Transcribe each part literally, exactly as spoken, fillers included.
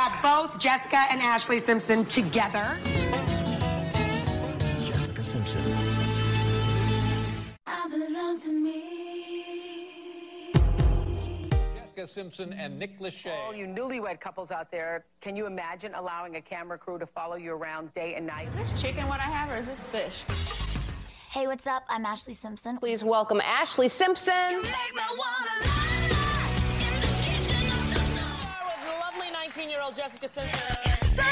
got both Jessica and Ashley Simpson together. Jessica Simpson. I belong to me. Jessica Simpson and Nick Lachey. All you newlywed couples out there, can you imagine allowing a camera crew to follow you around day and night? Is this chicken what I have, or is this fish? Hey, what's up? I'm Ashley Simpson. Please welcome Ashley Simpson. You make me wanna lie, lie in the kitchen of the store. With the lovely nineteen-year-old Jessica Simpson. So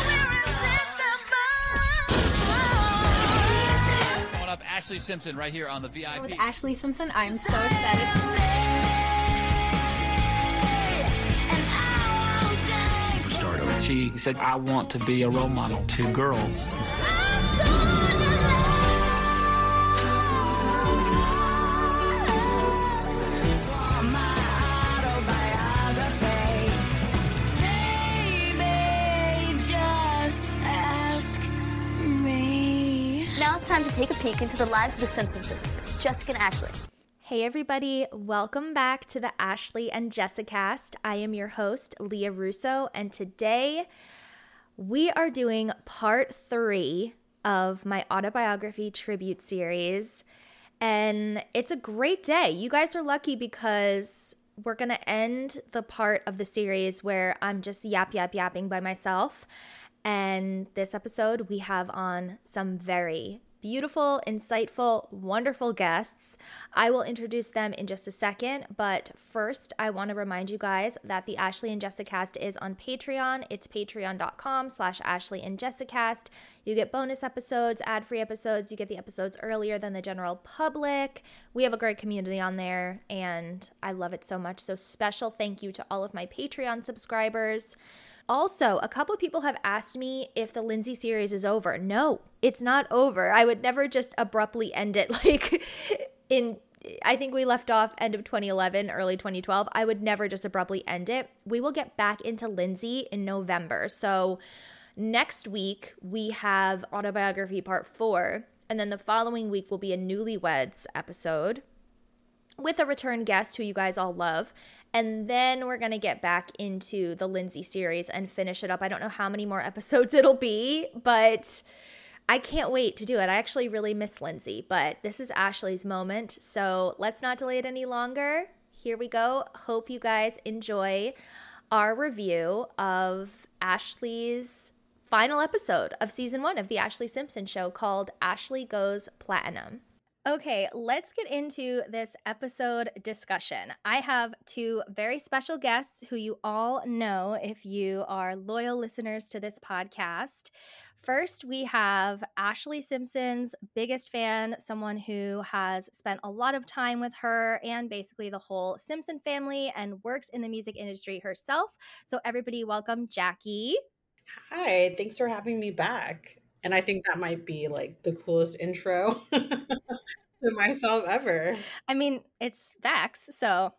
irresistible. Coming up, Ashley Simpson right here on the V I P. With Ashley Simpson, I'm so excited. Superstardom. She said, I want to be a role model to girls. Now it's time to take a peek into the lives of the Simpson sisters, Jessica and Ashley. Hey everybody, welcome back to the Ashley and Jessicast. I am your host, Leah Russo, and today we are doing part three of my autobiography tribute series, and it's a great day. You guys are lucky because we're going to end the part of the series where I'm just yap, yap, yapping by myself. And this episode, we have on some very beautiful, insightful, wonderful guests. I will introduce them in just a second, but first, I want to remind you guys that the Ashley and Jessicast is on Patreon. It's patreon.com slash Ashley and Jessicast. You get bonus episodes, ad-free episodes. You get the episodes earlier than the general public. We have a great community on there, and I love it so much. So special thank you to all of my Patreon subscribers. Also, a couple of people have asked me if the Lindsay series is over. No, it's not over. I would never just abruptly end it like in, I think we left off end of twenty eleven, early twenty twelve. I would never just abruptly end it. We will get back into Lindsay in November. So next week we have autobiography part four, and then the following week will be a newlyweds episode with a return guest who you guys all love. And then we're going to get back into the Lindsay series and finish it up. I don't know how many more episodes it'll be, but I can't wait to do it. I actually really miss Lindsay, but this is Ashley's moment. So let's not delay it any longer. Here we go. Hope you guys enjoy our review of Ashley's final episode of season one of The Ashley Simpson Show called Ashley Goes Platinum. Okay, let's get into this episode discussion. I have two very special guests who you all know if you are loyal listeners to this podcast. First, we have Ashley Simpson's biggest fan, someone who has spent a lot of time with her and basically the whole Simpson family and works in the music industry herself. So everybody welcome Jackie. Hi, thanks for having me back. And I think that might be like the coolest intro to myself ever. I mean, it's facts, so.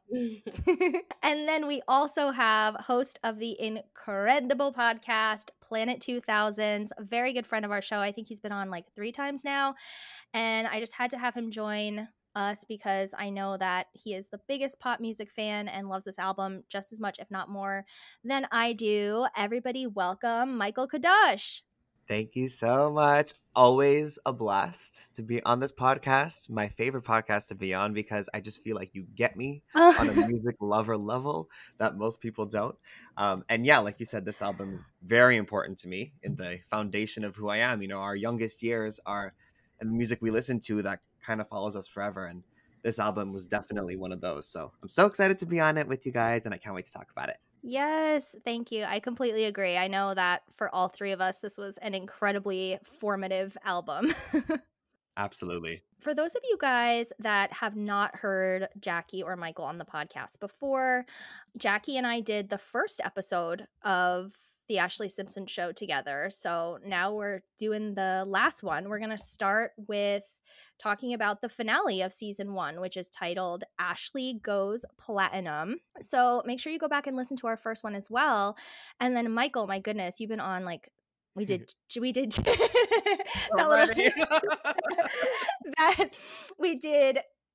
And then we also have host of the incredible podcast, Planet two thousands, a very good friend of our show. I think he's been on like three times now. And I just had to have him join us because I know that he is the biggest pop music fan and loves this album just as much, if not more, than I do. Everybody welcome Michael Kadosh. Thank you so much. Always a blast to be on this podcast. My favorite podcast to be on because I just feel like you get me on a music lover level that most people don't. Um, and yeah, like you said, this album, very important to me in the foundation of who I am. You know, our youngest years are and the music we listen to that kind of follows us forever. And this album was definitely one of those. So I'm so excited to be on it with you guys, and I can't wait to talk about it. Yes, thank you. I completely agree. I know that for all three of us, this was an incredibly formative album. Absolutely. For those of you guys that have not heard Jackie or Michael on the podcast before, Jackie and I did the first episode of the Ashley Simpson Show together. So now we're doing the last one. We're going to start with talking about the finale of season one, which is titled Ashley Goes Platinum. So make sure you go back and listen to our first one as well. And then Michael, my goodness, you've been on like, we did, we did, that, little, that we did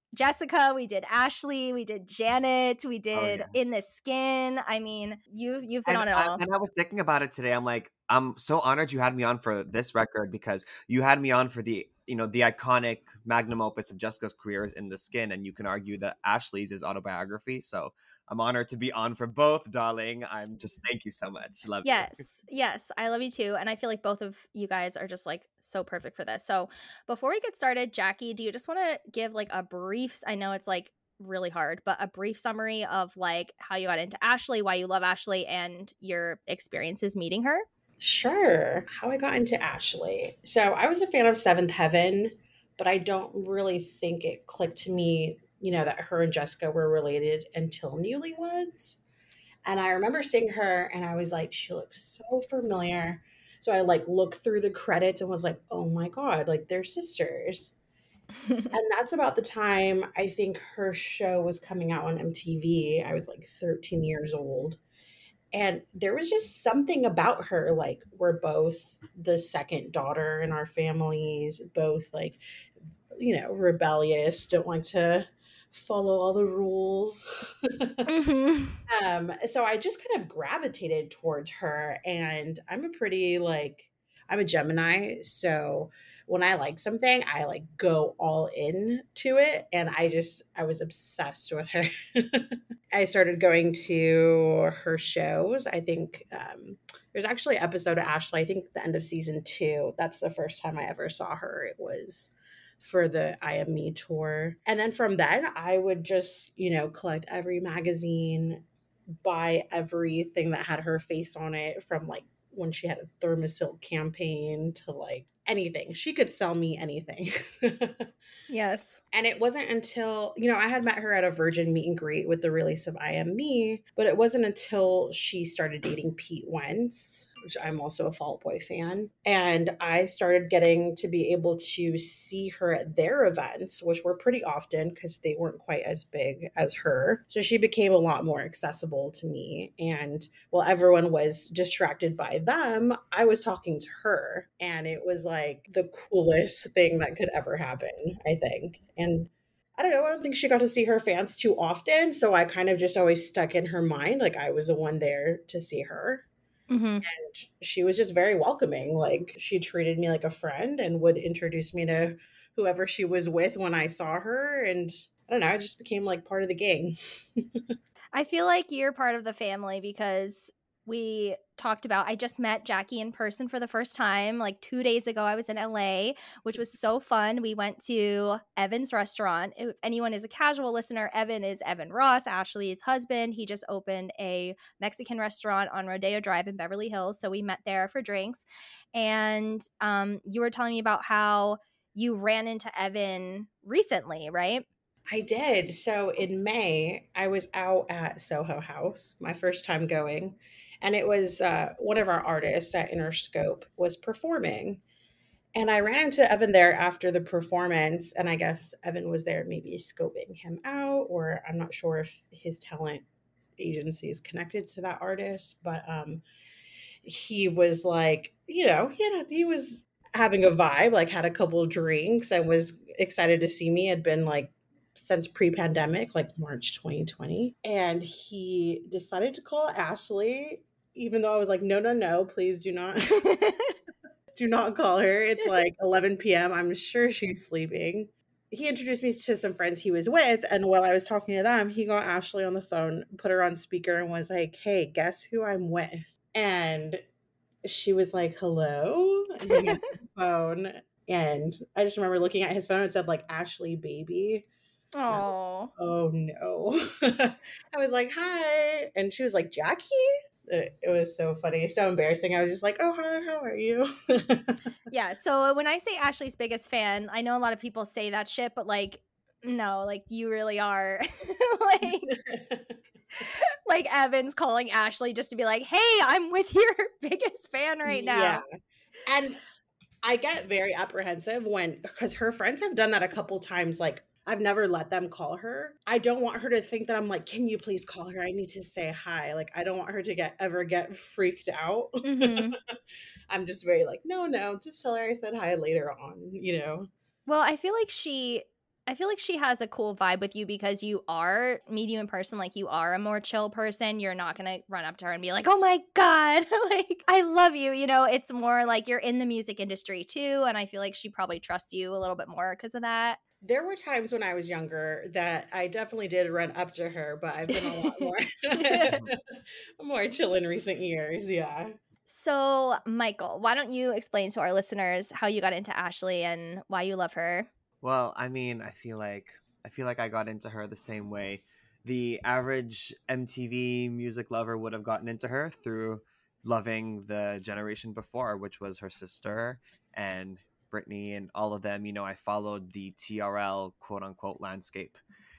Jessica, we did Ashley, we did Janet, we Oh, did yeah. In the Skin. I mean, you you've been And on it I, all. and I was thinking about it today. I'm like, I'm so honored you had me on for this record because you had me on for the, you know, the iconic magnum opus of Jessica's career is In the Skin, and you can argue that Ashley's is autobiography. So I'm honored to be on for both, darling. I'm just thank you so much. Love you. Yes, yes, I love you too. And I feel like both of you guys are just like so perfect for this. So before we get started, Jackie, do you just want to give like a brief, I know it's like really hard, but a brief summary of like how you got into Ashley, why you love Ashley, and your experiences meeting her? Sure. How I got into Ashley. So I was a fan of Seventh Heaven, but I don't really think it clicked to me, you know, that her and Jessica were related until Newlyweds. And I remember seeing her and I was like, she looks so familiar. So I like looked through the credits and was like, oh my God, like they're sisters. And that's about the time I think her show was coming out on M T V. I was like thirteen years old. And there was just something about her. Like, we're both the second daughter in our families, both like, you know, rebellious, don't like to follow all the rules. Mm-hmm. Um, so I just kind of gravitated towards her. And I'm a pretty like, I'm a Gemini. So when I like something, I like go all in to it. And I just, I was obsessed with her. I started going to her shows. I think um, there's actually an episode of Ashley, I think the end of season two. That's the first time I ever saw her. It was for the I Am Me tour. And then from then, I would just, you know, collect every magazine, buy everything that had her face on it, from like when she had a Thermosil campaign to like anything. She could sell me anything. Yes. And it wasn't until, you know, I had met her at a Virgin meet and greet with the release of I Am Me, but it wasn't until she started dating Pete Wentz, which I'm also a Fall Out Boy fan. And I started getting to be able to see her at their events, which were pretty often because they weren't quite as big as her. So she became a lot more accessible to me. And while everyone was distracted by them, I was talking to her. And it was like the coolest thing that could ever happen, I think. And I don't know, I don't think she got to see her fans too often. So I kind of just always stuck in her mind. Like I was the one there to see her. Mm-hmm. And she was just very welcoming. Like she treated me like a friend and would introduce me to whoever she was with when I saw her. And I don't know, I just became like part of the gang. I feel like you're part of the family because we talked about, I just met Jackie in person for the first time like two days ago. I was in L A, which was so fun. We went to Evan's restaurant. If anyone is a casual listener, Evan is Evan Ross, Ashley's husband. He just opened a Mexican restaurant on Rodeo Drive in Beverly Hills. So we met there for drinks. And um, you were telling me about how you ran into Evan recently, right? I did. So in May, I was out at Soho House, my first time going. And it was uh, one of our artists at Interscope was performing. And I ran into Evan there after the performance. And I guess Evan was there maybe scoping him out, or I'm not sure if his talent agency is connected to that artist. But um, he was like, you know, he, had a, he was having a vibe, like had a couple of drinks and was excited to see me. Had been like, since pre-pandemic, like March twenty twenty. And he decided to call Ashley, even though I was like, no, no, no, please do not, do not call her. It's like eleven p.m. I'm sure she's sleeping. He introduced me to some friends he was with. And while I was talking to them, he got Ashley on the phone, put her on speaker and was like, hey, guess who I'm with? And she was like, hello? And he answered the phone. And I just remember looking at his phone and said like, Ashley baby. Oh, oh no. I was like, hi. And she was like, Jackie? It, it was so funny, so embarrassing. I was just like, oh, hi, how are you? Yeah. So when I say Ashley's biggest fan, I know a lot of people say that shit, but like, no, like you really are. like, like Evan's calling Ashley just to be like, hey, I'm with your biggest fan right now. Yeah. And I get very apprehensive when, because her friends have done that a couple times, like, I've never let them call her. I don't want her to think that I'm like, can you please call her? I need to say hi. Like, I don't want her to get ever get freaked out. Mm-hmm. I'm just very like, no, no, just tell her I said hi later on, you know? Well, I feel like she, I feel like she has a cool vibe with you because you are, meet you in person, like you are a more chill person. You're not going to run up to her and be like, oh my God, like, I love you. You know, it's more like you're in the music industry too. And I feel like she probably trusts you a little bit more because of that. There were times when I was younger that I definitely did run up to her, but I've been a lot more, more chill in recent years. Yeah. So, Michael, why don't you explain to our listeners how you got into Ashley and why you love her? Well, I mean, I feel like I feel like I got into her the same way the average M T V music lover would have gotten into her, through loving the generation before, which was her sister and Britney and all of them. You know, I followed the T R L quote unquote landscape.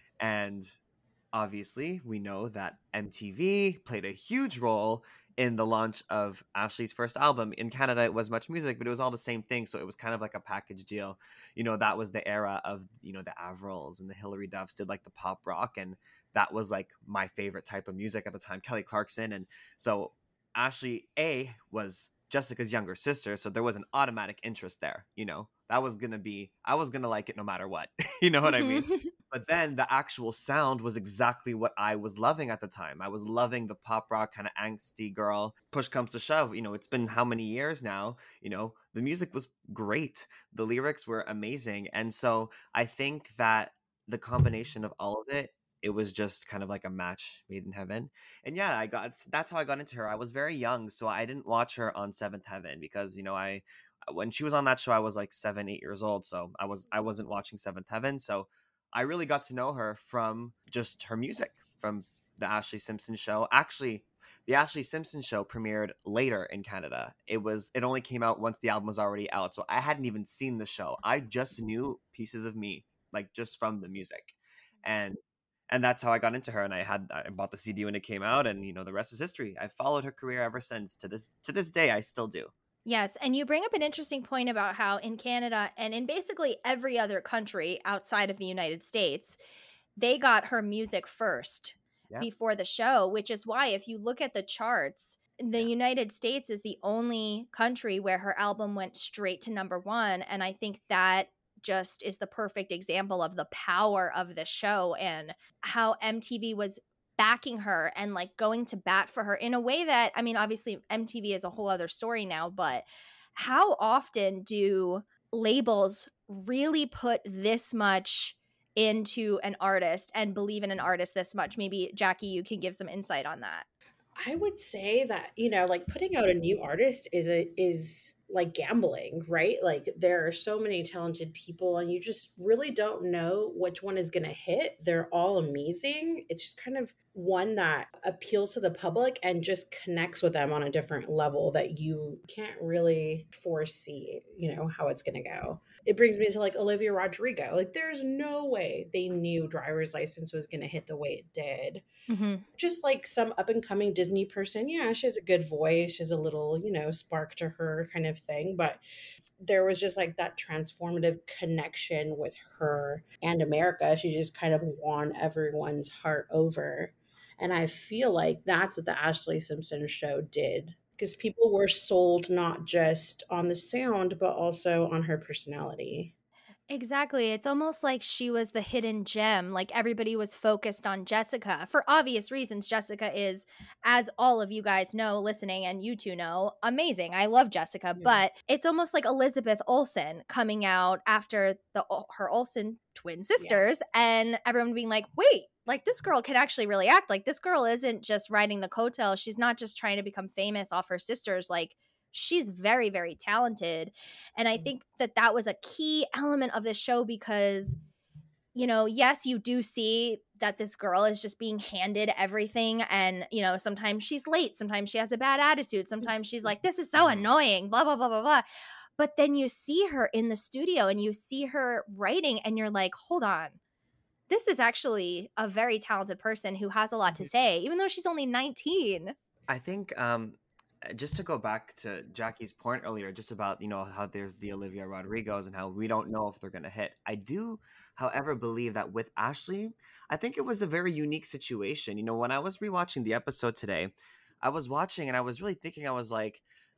And obviously, we know that M T V played a huge role in the launch of Ashley's first album. In Canada, it was Much Music, but it was all the same thing. So it was kind of like a package deal. You know, that was the era of, you know, the Avrils and the Hilary Duffs did like the pop rock. And that was like my favorite type of music at the time, Kelly Clarkson. And so Ashley A was Jessica's younger sister. So there was an automatic interest there. You know, that was going to be, I was going to like it no matter what. You know what I mean? But then the actual sound was exactly what I was loving at the time. I was loving the pop rock kind of angsty girl. Push comes to shove, you know, it's been how many years now? You know, the music was great. The lyrics were amazing. And so I think that the combination of all of it, it was just kind of like a match made in heaven. And yeah, I got, that's how I got into her. I was very young, so I didn't watch her on Seventh Heaven because, you know, I, when she was on that show, I was like seven, eight years old. So I was, I wasn't watching Seventh Heaven. So I really got to know her from just her music, from the Ashley Simpson show. Actually, the Ashley Simpson show premiered later in Canada. It was, it only came out once the album was already out. So I hadn't even seen the show. I just knew Pieces of Me, like just from the music. And, and that's how I got into her. And I had, I bought the C D when it came out, and, you know, the rest is history. I've followed her career ever since. To this, to this day, I still do. Yes, and you bring up an interesting point about how in Canada and in basically every other country outside of the United States, they got her music first yeah. before the show, which is why if you look at the charts, the yeah. United States is the only country where her album went straight to number one. And I think that just is the perfect example of the power of the show and how M T V was backing her and like going to bat for her in a way that, I mean, obviously M T V is a whole other story now, but how often do labels really put this much into an artist and believe in an artist this much? Maybe Jackie, you can give some insight on that. I would say that, you know, like putting out a new artist is a, is like gambling, right? Like there are so many talented people and you just really don't know which one is going to hit. They're all amazing. It's just kind of one that appeals to the public and just connects with them on a different level that you can't really foresee, you know, how it's going to go. It brings me to like Olivia Rodrigo. Like there's no way they knew Driver's License was going to hit the way it did. Mm-hmm. Just like some up and coming Disney person. Yeah, she has a good voice. She has a little, you know, spark to her kind of thing. But there was just like that transformative connection with her and America. She just kind of won everyone's heart over. And I feel like that's what the Ashley Simpson show did. Because people were sold not just on the sound, but also on her personality. Exactly. It's almost like she was the hidden gem. Like everybody was focused on Jessica for obvious reasons. Jessica is, as all of you guys know, listening, and you two know, amazing. I love Jessica, yeah. But it's almost like Elizabeth Olsen coming out after the her Olsen twin sisters, yeah. And everyone being like, wait, like this girl can actually really act. Like this girl isn't just riding the coattails. She's not just trying to become famous off her sisters. Like she's very, very talented. And I think that that was a key element of this show because, you know, yes, you do see that this girl is just being handed everything. And, you know, sometimes she's late. Sometimes she has a bad attitude. Sometimes she's like, this is so annoying, blah, blah, blah, blah, blah. But then you see her in the studio and you see her writing and you're like, hold on. This is actually a very talented person who has a lot to say, even though she's only nineteen. I think um, just to go back to Jackie's point earlier, just about, you know, how there's the Olivia Rodrigos and how we don't know if they're going to hit. I do, however, believe that with Ashley, I think it was a very unique situation. You know, when I was rewatching the episode today, I was watching and I was really thinking, I was like,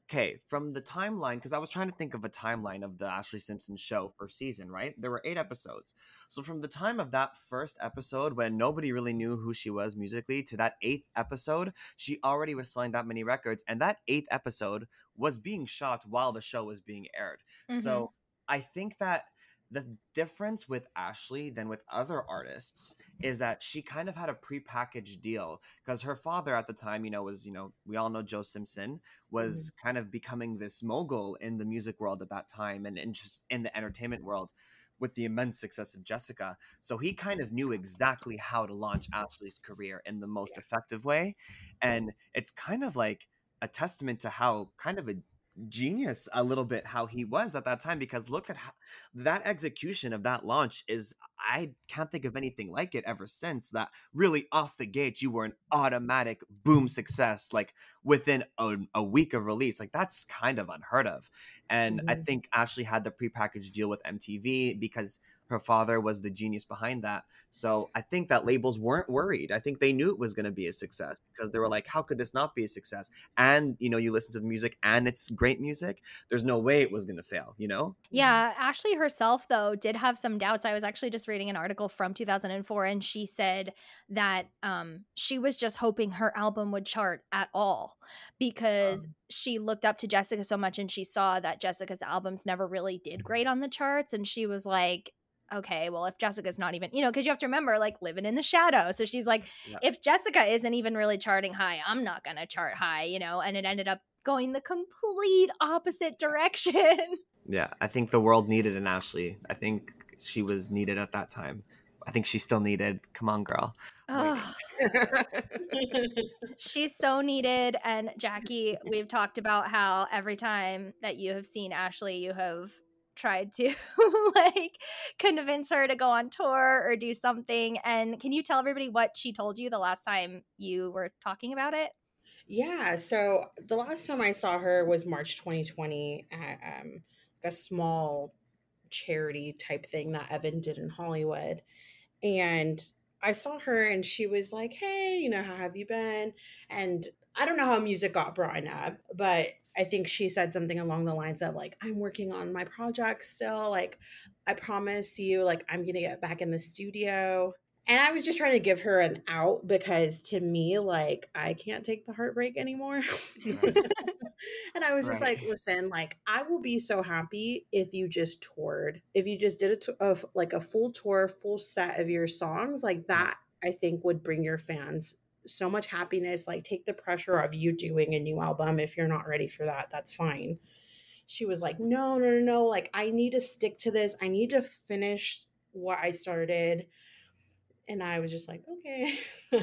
okay, from the timeline, because I was trying to think of a timeline of the Ashley Simpson show first season, right? There were eight episodes. So from the time of that first episode, when nobody really knew who she was musically, to that eighth episode, she already was selling that many records. And that eighth episode was being shot while the show was being aired. Mm-hmm. So I think that the difference with Ashley than with other artists is that she kind of had a prepackaged deal, because her father at the time, you know, was, you know, we all know Joe Simpson was mm-hmm. kind of becoming this mogul in the music world at that time, and, and just in the entertainment world with the immense success of Jessica. So he kind of knew exactly how to launch Ashley's career in the most effective way. And it's kind of like a testament to how kind of a genius a little bit how he was at that time, because look at how that execution of that launch is, I can't think of anything like it ever since. That really off the gate you were an automatic boom success, like within a, a week of release. Like that's kind of unheard of. And mm-hmm. I think Ashley had the prepackaged deal with M T V because her father was the genius behind that. So I think that labels weren't worried. I think they knew it was going to be a success, because they were like, how could this not be a success? And, you know, you listen to the music and it's great music. There's no way it was going to fail, you know? Yeah. Ashley herself, though, did have some doubts. I was actually just reading an article from two thousand four, and she said that um, she was just hoping her album would chart at all, because um. she looked up to Jessica so much, and she saw that Jessica's albums never really did great on the charts. And she was like, okay, well, if Jessica's not even, you know, because you have to remember, like, living in the shadow. So she's like, yeah. if Jessica isn't even really charting high, I'm not going to chart high, you know, and it ended up going the complete opposite direction. Yeah, I think the world needed an Ashley. I think she was needed at that time. I think she's still needed. Come on, girl. Oh. She's so needed. And Jackie, we've talked about how every time that you have seen Ashley, you have tried to like convince her to go on tour or do something. And can you tell everybody what she told you the last time you were talking about it? Yeah, so the last time I saw her was March twenty twenty at um, a small charity type thing that Evan did in Hollywood. And I saw her and she was like, hey, you know, how have you been? And I don't know how music got brought up, but I think she said something along the lines of like, I'm working on my project still. Like, I promise you, like, I'm going to get back in the studio. And I was just trying to give her an out, because to me, like, I can't take the heartbreak anymore. And I was just right. like, listen, like, I will be so happy if you just toured, if you just did a, t- of like a full tour, full set of your songs, like that, I think would bring your fans so much happiness. Like, take the pressure of you doing a new album. If you're not ready for that, that's fine. She was like, no, no, no, no. Like, I need to stick to this. I need to finish what I started. And I was just like, okay.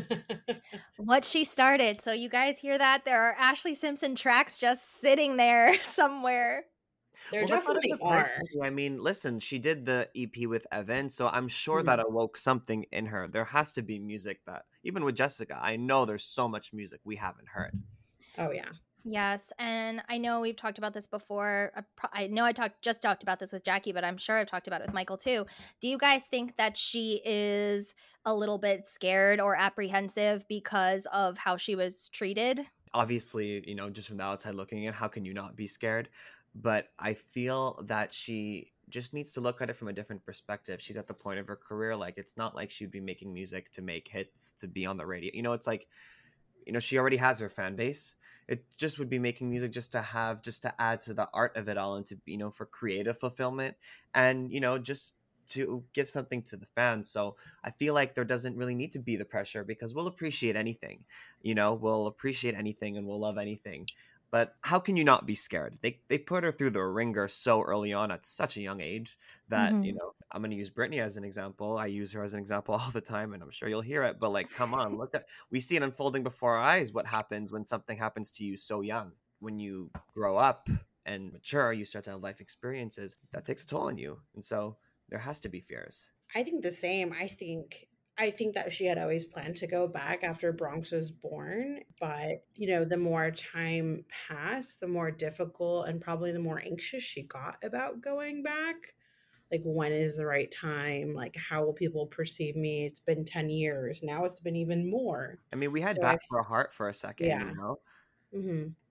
What she started. So you guys hear that? There are Ashley Simpson tracks just sitting there somewhere. There well, definitely are. I mean, listen, she did the E P with Evan, so I'm sure mm-hmm. that awoke something in her. There has to be music that, even with Jessica, I know there's so much music we haven't heard. Oh, yeah. Yes, and I know we've talked about this before. I know I talked just talked about this with Jackie, but I'm sure I've talked about it with Michael too. Do you guys think that she is a little bit scared or apprehensive because of how she was treated? Obviously, you know, just from the outside looking in, how can you not be scared? But I feel that she just needs to look at it from a different perspective. She's at the point of her career. Like, it's not like she'd be making music to make hits, to be on the radio. You know, it's like, you know, she already has her fan base. It just would be making music just to have, just to add to the art of it all, and to, you know, for creative fulfillment, and, you know, just to give something to the fans. So I feel like there doesn't really need to be the pressure, because we'll appreciate anything, you know, we'll appreciate anything and we'll love anything. But how can you not be scared? They they put her through the ringer so early on at such a young age that, mm-hmm. you know, I'm going to use Britney as an example. I use her as an example all the time, and I'm sure you'll hear it. But, like, come on, look at, we see it unfolding before our eyes. What happens when something happens to you so young? When you grow up and mature, you start to have life experiences. That takes a toll on you. And so there has to be fears. I think the same. I think I think that she had always planned to go back after Bronx was born. But, you know, the more time passed, the more difficult and probably the more anxious she got about going back. Like, when is the right time? Like, how will people perceive me? It's been ten years. Now it's been even more. I mean, we had so Back I, for a Heart for a second, yeah. you know? Mm-hmm.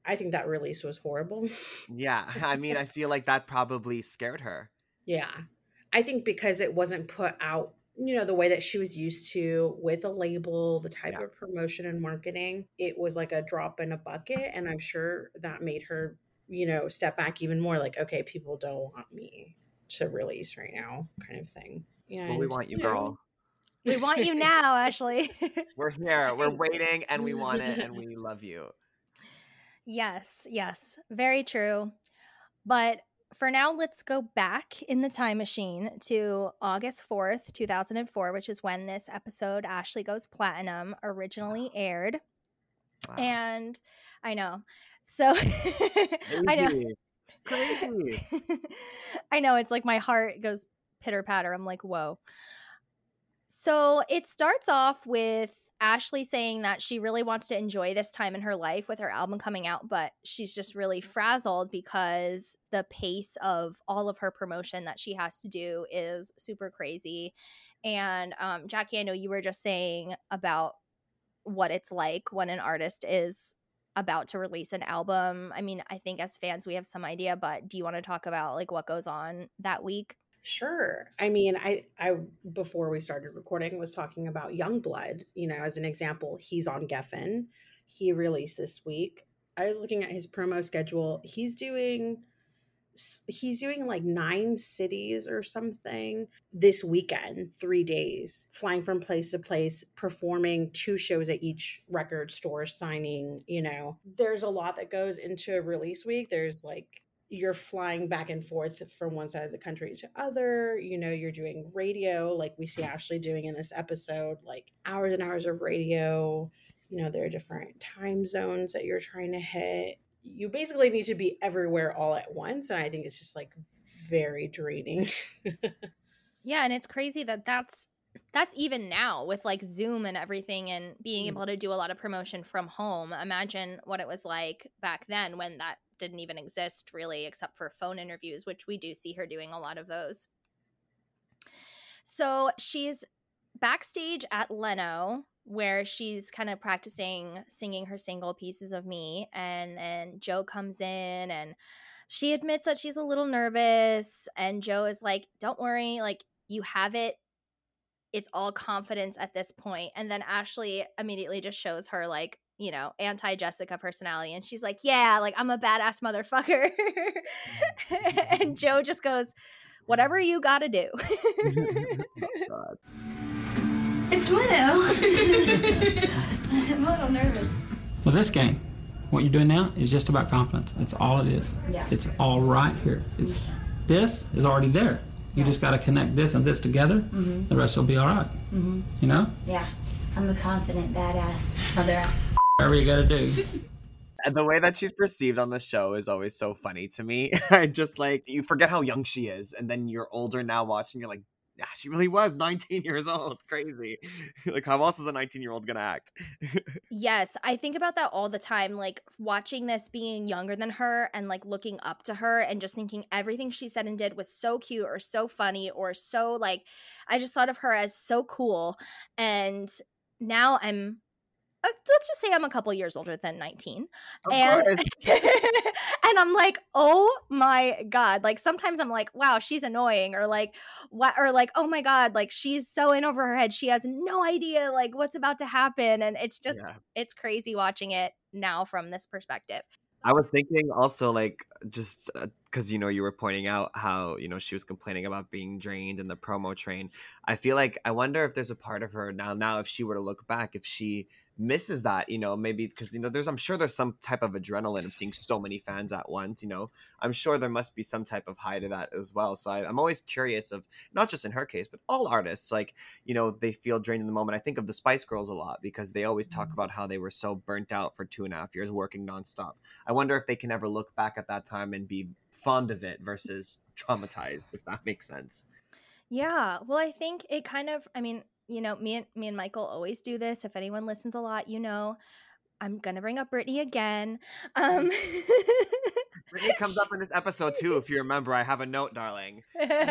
I think that release was horrible. Yeah, I mean, I feel like that probably scared her. Yeah. I think because it wasn't put out, you know, the way that she was used to with a label, the type Yeah. of promotion and marketing, it was like a drop in a bucket. And I'm sure that made her, you know, step back even more like, okay, people don't want me to release right now, kind of thing. Yeah. Well, we want you, know, girl. We want you now, Ashley. We're here. We're waiting, and we want it, and we love you. Yes, yes, very true. But for now, let's go back in the time machine to August fourth, two thousand four, which is when this episode, Ashley Goes Platinum, originally aired. Wow. And I know. So I know. Crazy. Crazy. I know. It's like my heart goes pitter patter. I'm like, whoa. So it starts off with Ashley saying that she really wants to enjoy this time in her life with her album coming out, but she's just really frazzled because the pace of all of her promotion that she has to do is super crazy. And um, Jackie, I know you were just saying about what it's like when an artist is about to release an album. I mean, I think as fans, we have some idea, but do you want to talk about like what goes on that week? Sure. I mean, I, I, before we started recording, was talking about Youngblood, you know, as an example. He's on Geffen. He released this week. I was looking at his promo schedule. He's doing, he's doing like nine cities or something this weekend, three days, flying from place to place, performing two shows at each record store, signing, you know. There's a lot that goes into a release week. There's like, you're flying back and forth from one side of the country to other, you know, you're doing radio like we see Ashley doing in this episode, like hours and hours of radio. You know, there are different time zones that you're trying to hit. You basically need to be everywhere all at once. And I think it's just like very draining. Yeah. And it's crazy that that's, that's even now with like Zoom and everything and being able to do a lot of promotion from home. Imagine what it was like back then when that didn't even exist really, except for phone interviews, which we do see her doing a lot of those. So she's backstage at Leno, where she's kind of practicing singing her single Pieces of Me. And then Joe comes in and she admits that she's a little nervous. And Joe is like, don't worry, like you have it. It's all confidence at this point. And then Ashley immediately just shows her like, you know, anti-Jessica personality. And she's like, yeah, like I'm a badass motherfucker. And Joe just goes, whatever you gotta do. God. It's Leno. I'm a little nervous. Well, this game, what you're doing now is just about confidence. It's all it is. Yeah. It's all right here. It's this is already there. You just got to connect this and this together. Mm-hmm. The rest will be all right. Mm-hmm. You know? Yeah. I'm a confident badass mother. Whatever you got to do. And the way that she's perceived on the show is always so funny to me. I just like, you forget how young she is. And then you're older now watching, you're like, yeah, she really was nineteen years old. It's crazy. Like, how else is a nineteen year old gonna act? Yes, I think about that all the time, like watching this being younger than her and like looking up to her and just thinking everything she said and did was so cute or so funny or so like, I just thought of her as so cool. And now I'm, uh, let's just say I'm a couple years older than nineteen. Of and course. and I'm like, oh my God. Like sometimes I'm like, wow, she's annoying, or like what, or like, oh my God, like she's so in over her head. She has no idea like what's about to happen. And it's just, Yeah. it's crazy watching it now from this perspective. I was thinking also, like, just because, uh, you know, you were pointing out how, you know, she was complaining about being drained in the promo train. I feel like, I wonder if there's a part of her now, now if she were to look back, if she misses that, you know, maybe because, you know, there's, I'm sure there's some type of adrenaline of seeing so many fans at once, you know, I'm sure there must be some type of high to that as well. So I, I'm always curious of, not just in her case, but all artists, like, you know, they feel drained in the moment. I think of the Spice Girls a lot because they always talk about how they were so burnt out for two and a half years working nonstop. I wonder if they can ever look back at that time and be fond of it versus traumatized, if that makes sense. Yeah. Well, I think it kind of, I mean, you know, me and me and Michael always do this. If anyone listens a lot, you know, I'm gonna bring up Britney again. Um, Brittany comes up in this episode too. If you remember, I have a note, darling.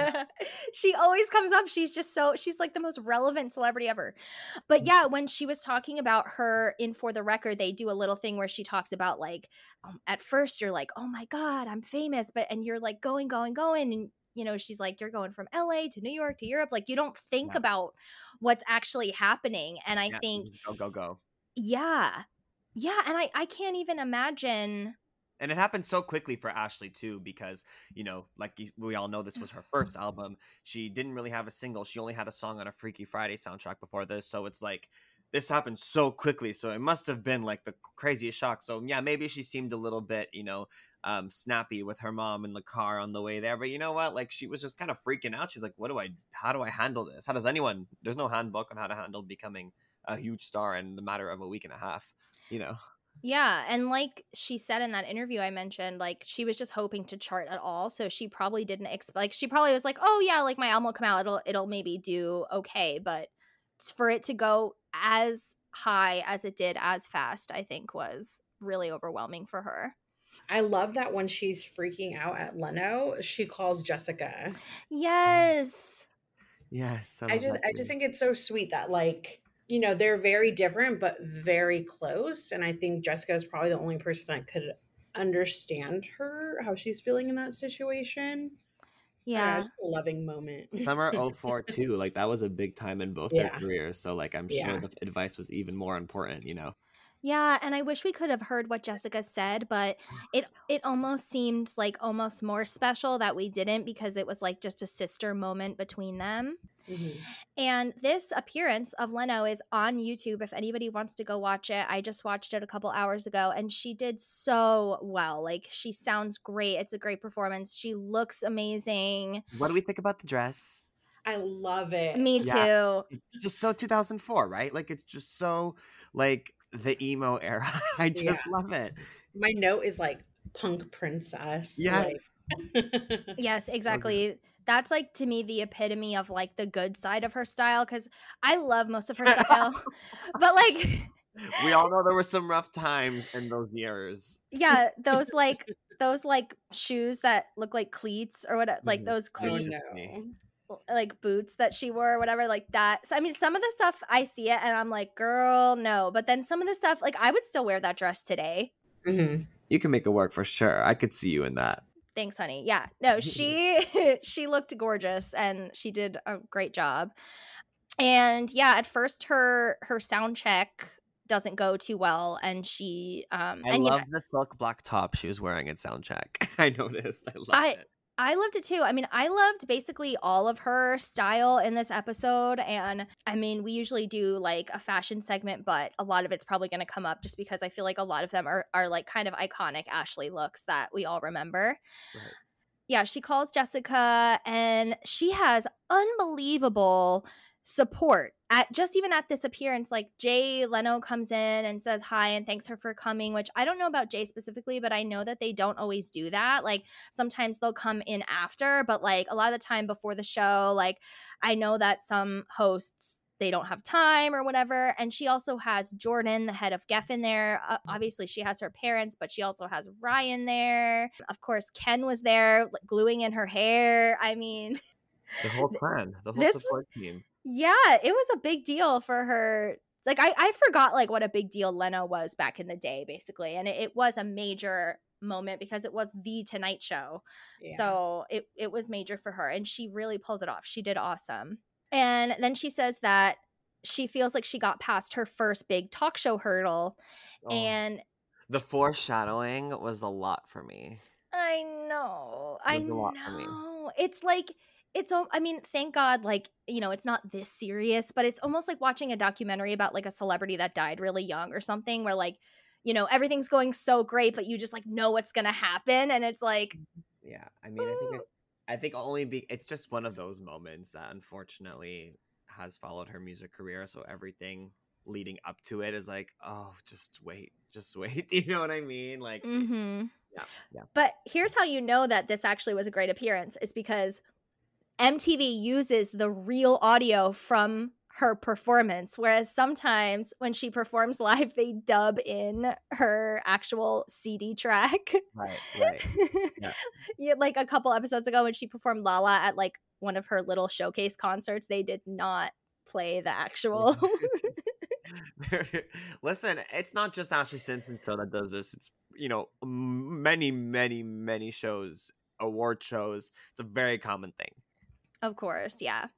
She always comes up. She's just so, she's like the most relevant celebrity ever. But yeah, when she was talking about her in For the Record, they do a little thing where she talks about like, um, at first you're like, oh my God, I'm famous. But, and you're like going, going, going. And, you know, she's like, you're going from L A to New York to Europe. Like you don't think Yeah. about what's actually happening. And I Yeah, think, go, go, go. yeah, yeah. And I, I can't even imagine. And it happened so quickly for Ashley too, because, you know, like you- we all know, this was her first album. She didn't really have a single. She only had a song on a Freaky Friday soundtrack before this. So it's like, this happened so quickly. So it must have been like the craziest shock. So yeah, maybe she seemed a little bit, you know, um, snappy with her mom in the car on the way there. But you know what? Like she was just kind of freaking out. She's like, what do I, how do I handle this? How does anyone, there's no handbook on how to handle becoming a huge star in the matter of a week and a half, you know? Yeah, and like she said in that interview I mentioned, like she was just hoping to chart at all, so she probably didn't expect. Like she probably was like, "Oh yeah, like my album will come out, it'll it'll maybe do okay," but for it to go as high as it did as fast, I think was really overwhelming for her. I love that when she's freaking out at Leno, she calls Jessica. Yes. Yes. I just I just think it's so sweet that like, you know, they're very different but very close, and I think Jessica is probably the only person that could understand her, how she's feeling in that situation. Yeah, it's a loving moment. Summer oh four too, like that was a big time in both Yeah. their careers. So like I'm Yeah. sure the advice was even more important, you know. Yeah, and I wish we could have heard what Jessica said, but it it almost seemed like almost more special that we didn't, because it was like just a sister moment between them. Mhm. And this appearance of Leno is on YouTube if anybody wants to go watch it. I just watched it a couple hours ago and she did so well. Like she sounds great. It's a great performance. She looks amazing. What do we think about the dress? I love it. Me Yeah. too. It's just so two thousand four, right? Like it's just so like the emo era. I just Yeah. love it. My note is like punk princess. Yes. Like- Yes, exactly. That's like to me the epitome of like the good side of her style, because I love most of her style. But like We all know there were some rough times in those years. yeah, those like those like shoes that look like cleats or what, like Mhm. those oh cleat no. like boots that she wore or whatever, like that. So I mean, some of the stuff I see it and I'm like, girl, no. But then some of the stuff, like I would still wear that dress today. hmm You can make it work for sure. I could see you in that. Thanks, honey. Yeah, no, she she looked gorgeous and she did a great job. And yeah, at first her her sound check doesn't go too well, and she um I and you know, love the silk black top she was wearing in soundcheck. I noticed. I loved I it. I loved it too. I mean, I loved basically all of her style in this episode. And I mean, we usually do like a fashion segment, but a lot of it's probably going to come up just because I feel like a lot of them are, are like kind of iconic Ashley looks that we all remember. Right. Yeah, she calls Jessica and she has unbelievable support at just even at this appearance. Like Jay Leno comes in and says hi and thanks her for coming, which I don't know about Jay specifically, but I know that they don't always do that. Like sometimes they'll come in after, but like a lot of the time before the show, like I know that some hosts, they don't have time or whatever. And she also has Jordan, the head of Geffen there. Uh, obviously she has her parents, but she also has Ryan there. Of course, Ken was there like, gluing in her hair. I mean, The whole clan, the whole This support team. yeah, it was a big deal for her. Like I, I forgot like what a big deal Leno was back in the day, basically. And it, it was a major moment because it was the Tonight Show. Yeah. So it, it was major for her. And she really pulled it off. She did awesome. And then she says that she feels like she got past her first big talk show hurdle. Oh. And The foreshadowing was a lot for me. I know. I It was a lot for me. know. It's like it's al- I mean, thank God, like, you know, it's not this serious, but it's almost like watching a documentary about like a celebrity that died really young or something where like, you know, everything's going so great, but you just like know what's gonna happen. And it's like, Yeah, I mean, I think it, I think only be it's just one of those moments that unfortunately has followed her music career. So everything leading up to it is like, oh, just wait, just wait. You know what I mean? Like, mm-hmm. yeah, yeah. But here's how you know that this actually was a great appearance is because M T V uses the real audio from her performance, whereas sometimes when she performs live, they dub in her actual C D track. Right, right. Yeah. Yeah, like a couple episodes ago when she performed Lala at like one of her little showcase concerts, they did not play the actual. Listen, it's not just Ashley Simpson show that does this. It's, you know, m- many, many, many shows, award shows. It's a very common thing. Of course, yeah.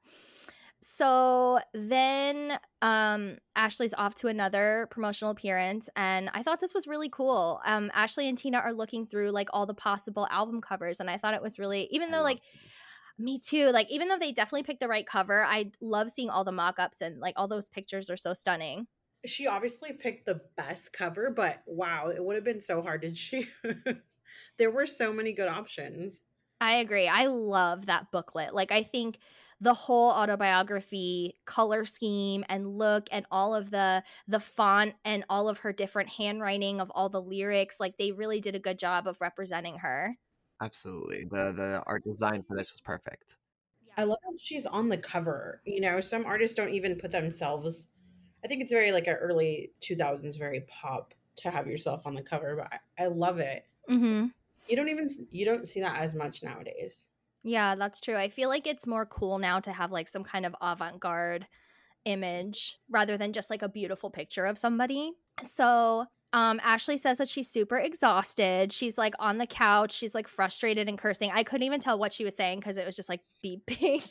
So then um, Ashley's off to another promotional appearance, and I thought this was really cool. Um, Ashley and Tina are looking through like all the possible album covers, and I thought it was really, even though like, me too, like even though they definitely picked the right cover, I love seeing all the mock-ups and like all those pictures are so stunning. She obviously picked the best cover, but wow, it would have been so hard to choose. There were so many good options. I agree. I love that booklet. Like, I think the whole autobiography color scheme and look and all of the the font and all of her different handwriting of all the lyrics, like they really did a good job of representing her. Absolutely. The the art design for this was perfect. I love how she's on the cover. You know, some artists don't even put themselves. I think it's very like an early two thousands, very pop to have yourself on the cover, but I, I love it. Mm-hmm. You don't even, you don't see that as much nowadays. Yeah, that's true. I feel like it's more cool now to have like some kind of avant-garde image rather than just like a beautiful picture of somebody. So um, Ashley says that she's super exhausted. She's like on the couch. She's like frustrated and cursing. I couldn't even tell what she was saying because it was just like beeping.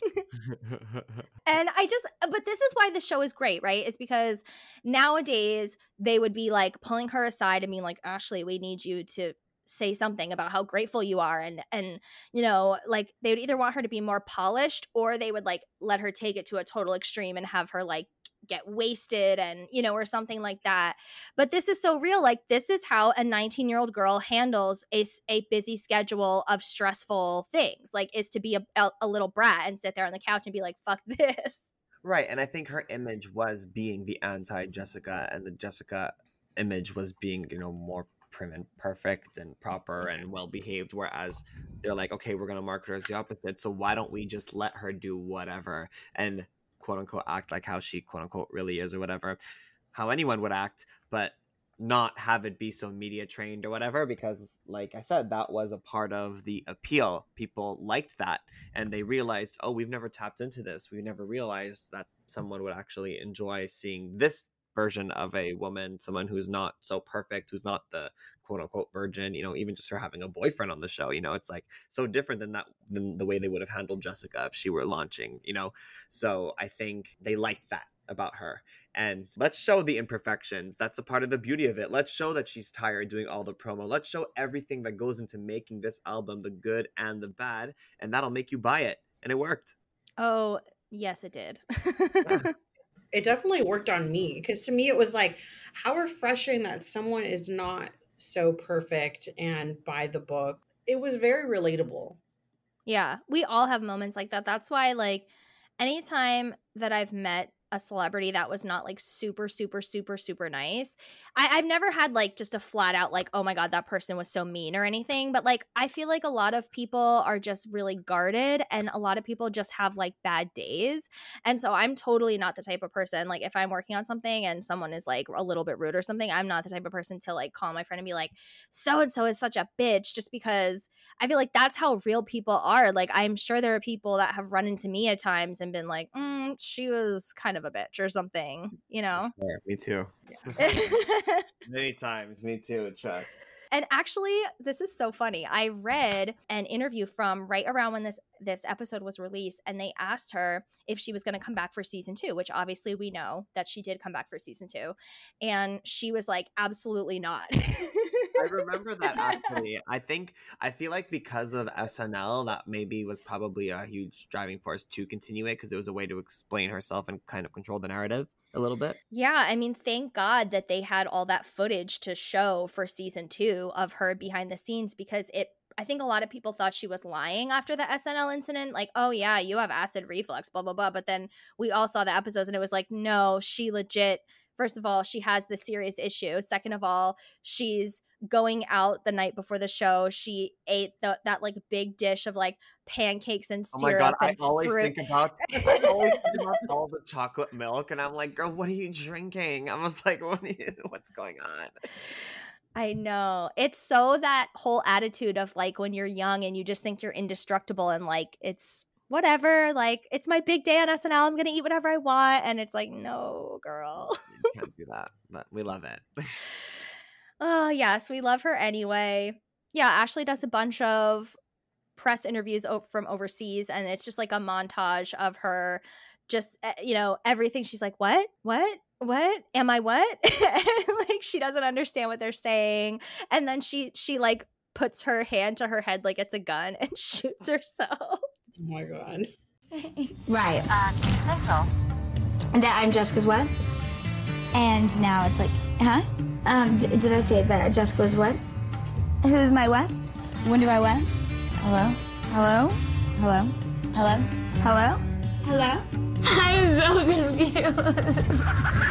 And I just, but this is why the show is great, right? It's because nowadays they would be like pulling her aside and being like, Ashley, we need you to say something about how grateful you are, and and you know, like they would either want her to be more polished or they would like let her take it to a total extreme and have her like get wasted and you know, or something like that. But this is so real. Like this is how a nineteen year old girl handles a, a busy schedule of stressful things, like is to be a, a, a little brat and sit there on the couch and be like, fuck this. Right, and I think her image was being the anti-Jessica, and the Jessica image was being, you know, more prim and perfect and proper and well behaved, whereas they're like, okay, we're gonna market her as the opposite, so why don't we just let her do whatever and quote unquote act like how she quote unquote really is, or whatever, how anyone would act, but not have it be so media trained or whatever, because like I said, that was a part of the appeal. People liked that and they realized, oh, we've never tapped into this. We never realized that someone would actually enjoy seeing this version of a woman, someone who's not so perfect, who's not the quote unquote virgin, you know, even just her having a boyfriend on the show, you know, it's like so different than that, than the way they would have handled Jessica if she were launching, you know. So I think they liked that about her. And let's show the imperfections. That's a part of the beauty of it. Let's show that she's tired doing all the promo. Let's show everything that goes into making this album, the good and the bad, and that'll make you buy it. And it worked. Oh, yes, it did. It definitely worked on me, because to me it was like, how refreshing that someone is not so perfect and by the book. It was very relatable. Yeah, we all have moments like that. That's why, like, anytime that I've met a celebrity that was not like super, super, super, super nice, I, I've never had like just a flat out like, oh my God, that person was so mean or anything. But like, I feel like a lot of people are just really guarded, and a lot of people just have like bad days. And so I'm totally not the type of person, like if I'm working on something and someone is like a little bit rude or something, I'm not the type of person to like call my friend and be like, so-and-so is such a bitch, just because I feel like that's how real people are. Like, I'm sure there are people that have run into me at times and been like, mm, she was kind of a bitch or something, you know? Yeah, me too. Many times, me too, trust. And actually, this is so funny. I read an interview from right around when this this episode was released, and they asked her if she was going to come back for season two, which obviously we know that she did come back for season two. And she was like, absolutely not. I remember that actually. I think, I feel like because of S N L, that maybe was probably a huge driving force to continue it, because it was a way to explain herself and kind of control the narrative a little bit. Yeah, I mean, thank God that they had all that footage to show for season two of her behind the scenes, because it I think a lot of people thought she was lying after the S N L incident, like, oh yeah, you have acid reflux, blah blah blah. But then we all saw the episodes and it was like, no, she legit, first of all, she has the serious issue. Second of all, she's going out the night before the show, she ate the, that like big dish of like pancakes and Oh my syrup god, I and always fruit. think about I always think about all the chocolate milk, and I'm like, girl, what are you drinking? I was like, what are you, what's going on? I know. It's so that whole attitude of like when you're young and you just think you're indestructible and like it's whatever, like it's my big day on S N L, I'm gonna eat whatever I want, and it's like, no, girl. You can't do that, but we love it. Oh yes, we love her anyway. Yeah, Ashley does a bunch of press interviews o- from overseas, and it's just like a montage of her just uh, you know, everything. She's like, what what what am I what like she doesn't understand what they're saying, and then she she like puts her hand to her head like it's a gun and shoots herself. Oh my god. Right. Uh, that I'm Jessica's what? And now it's like, huh? Um, d- did I say that Jessica's what? Who's my what? When do I what? Hello? Hello? Hello? Hello? Hello? Hello? I'm so confused.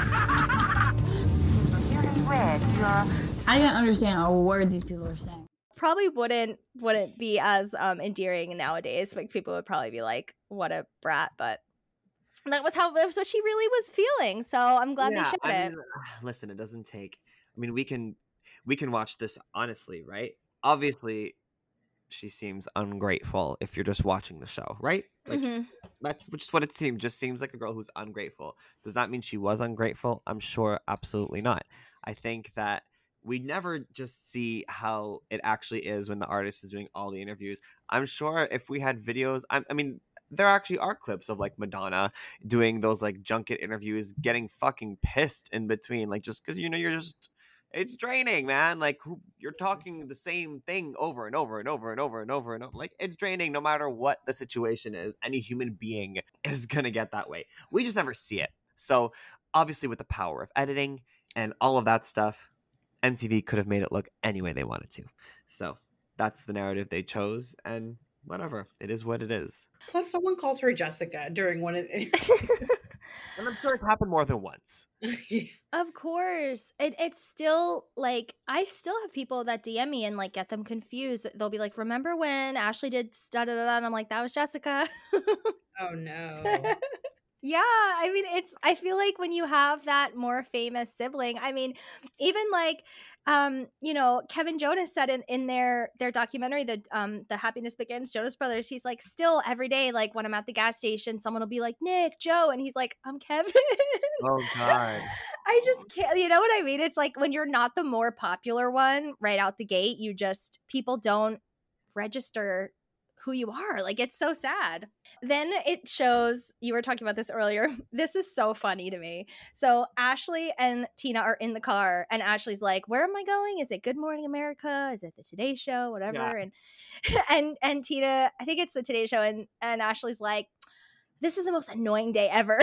I don't understand a word these people are saying. Probably wouldn't wouldn't be as um endearing nowadays. Like people would probably be like, what a brat, but that was how that was what she really was feeling. So I'm glad Yeah, they showed I it. mean, listen, it doesn't take. I mean, we can we can watch this honestly, right? Obviously, she seems ungrateful if you're just watching the show, right? Like Mhm. that's which is what it seemed. Just seems like a girl who's ungrateful. Does that mean she was ungrateful? I'm sure, absolutely not. I think that we never just see how it actually is when the artist is doing all the interviews. I'm sure if we had videos, I, I mean, there actually are clips of like Madonna doing those like junket interviews, getting fucking pissed in between, like just because you know you're just it's draining, man. Like who, you're talking the same thing over and over and over and over and over and over. Like it's draining no matter what the situation is. Any human being is gonna get that way. We just never see it. So obviously, with the power of editing and all of that stuff, M T V could have made it look any way they wanted to. So that's the narrative they chose, and whatever. It is what it is. Plus, someone calls her Jessica during one of the And I'm sure it's happened more than once. Of course. It, it's still like I still have people that D M me and like get them confused. They'll be like, remember when Ashley did da da da? And I'm like, that was Jessica. Oh no. Yeah, I mean, it's I feel like when you have that more famous sibling, I mean, even like um, you know, Kevin Jonas said in, in their their documentary, the um the Happiness Begins, Jonas Brothers, he's like, still every day, like when I'm at the gas station, someone will be like, Nick, Joe, and he's like, I'm Kevin. Oh God. I just can't, you know what I mean? It's like when you're not the more popular one right out the gate, you just people don't register who you are. Like it's so sad. Then it shows, you were talking about this earlier. This is so funny to me. So Ashley and Tina are in the car and Ashley's like, where am I going? Is it Good Morning America? Is it the Today Show? Whatever. Yeah. And and and Tina, I think it's the Today Show, and and Ashley's like, this is the most annoying day ever.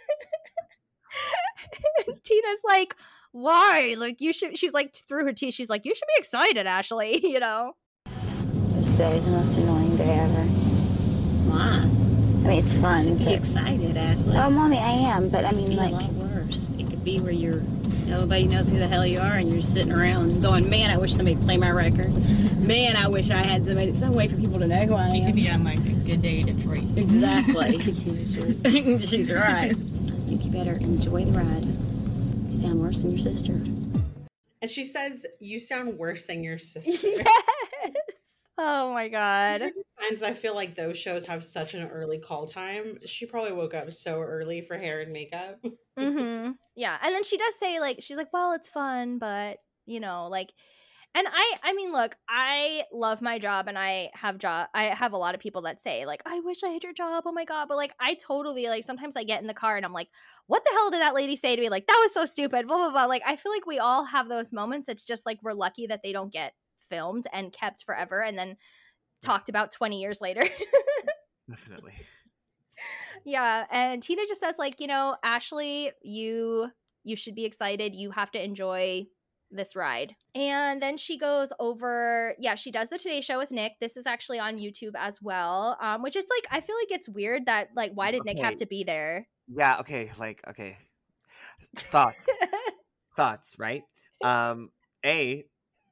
Tina's like, why? Like you should, she's like through her teeth, she's like, you should be excited, Ashley, you know? This day is the most annoying day ever. Why? I mean, it's fun. You should be but- excited, Ashley. Oh, Mommy, I am, but I It could mean, be like, a lot worse. It could be where you're nobody knows who the hell you are, and you're sitting around going, "Man, I wish somebody would play my record. Man, I wish I had somebody." There's no way for people to know who I am. You could be on like a Good Day Detroit. Exactly. She's right. I think you better enjoy the ride. You sound worse than your sister. And she says, you sound worse than your sister. Yes. Oh my God. Sometimes I feel like those shows have such an early call time. She probably woke up so early for hair and makeup. Mm-hmm. Yeah. And then she does say, like, she's like, well, it's fun, but, you know, like, and I, I mean, look, I love my job and I have job. I have a lot of people that say like, I wish I had your job. Oh my God. But like, I totally like, sometimes I get in the car and I'm like, what the hell did that lady say to me? Like, that was so stupid, blah, blah, blah. Like, I feel like we all have those moments. It's just like, we're lucky that they don't get filmed and kept forever and then talked about twenty years later. Definitely. Yeah. And Tina just says like, you know, Ashley, you, you should be excited. You have to enjoy this ride. And then she goes over, yeah, she does the Today Show with Nick. This is actually on YouTube as well, um, which is like, I feel like it's weird that like, why did Nick Okay. have to be there? Yeah, okay, like, okay. Thoughts. Thoughts, right? Um, A,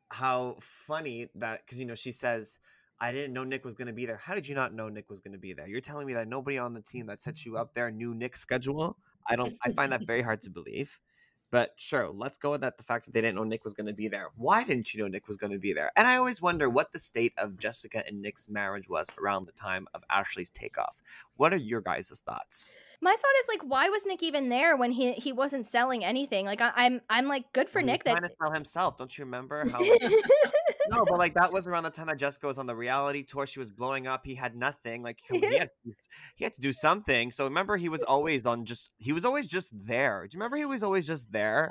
how funny that, because, you know, she says, I didn't know Nick was going to be there. How did you not know Nick was going to be there? You're telling me that nobody on the team that set you up there knew Nick's schedule? I don't, I find that very hard to believe. But sure, let's go with that. The fact that they didn't know Nick was going to be there. Why didn't you know Nick was going to be there? And I always wonder what the state of Jessica and Nick's marriage was around the time of Ashley's takeoff. What are your guys' thoughts? My thought is like, why was Nick even there when he he wasn't selling anything? Like I, I'm I'm like, good for He Nick was that trying to sell himself. Don't you remember how? No, but like that was around the time that Jessica was on the reality tour. She was blowing up. He had nothing. Like he had, he had to do something. So remember, he was always on just. He was always just there. Do you remember he was always just there?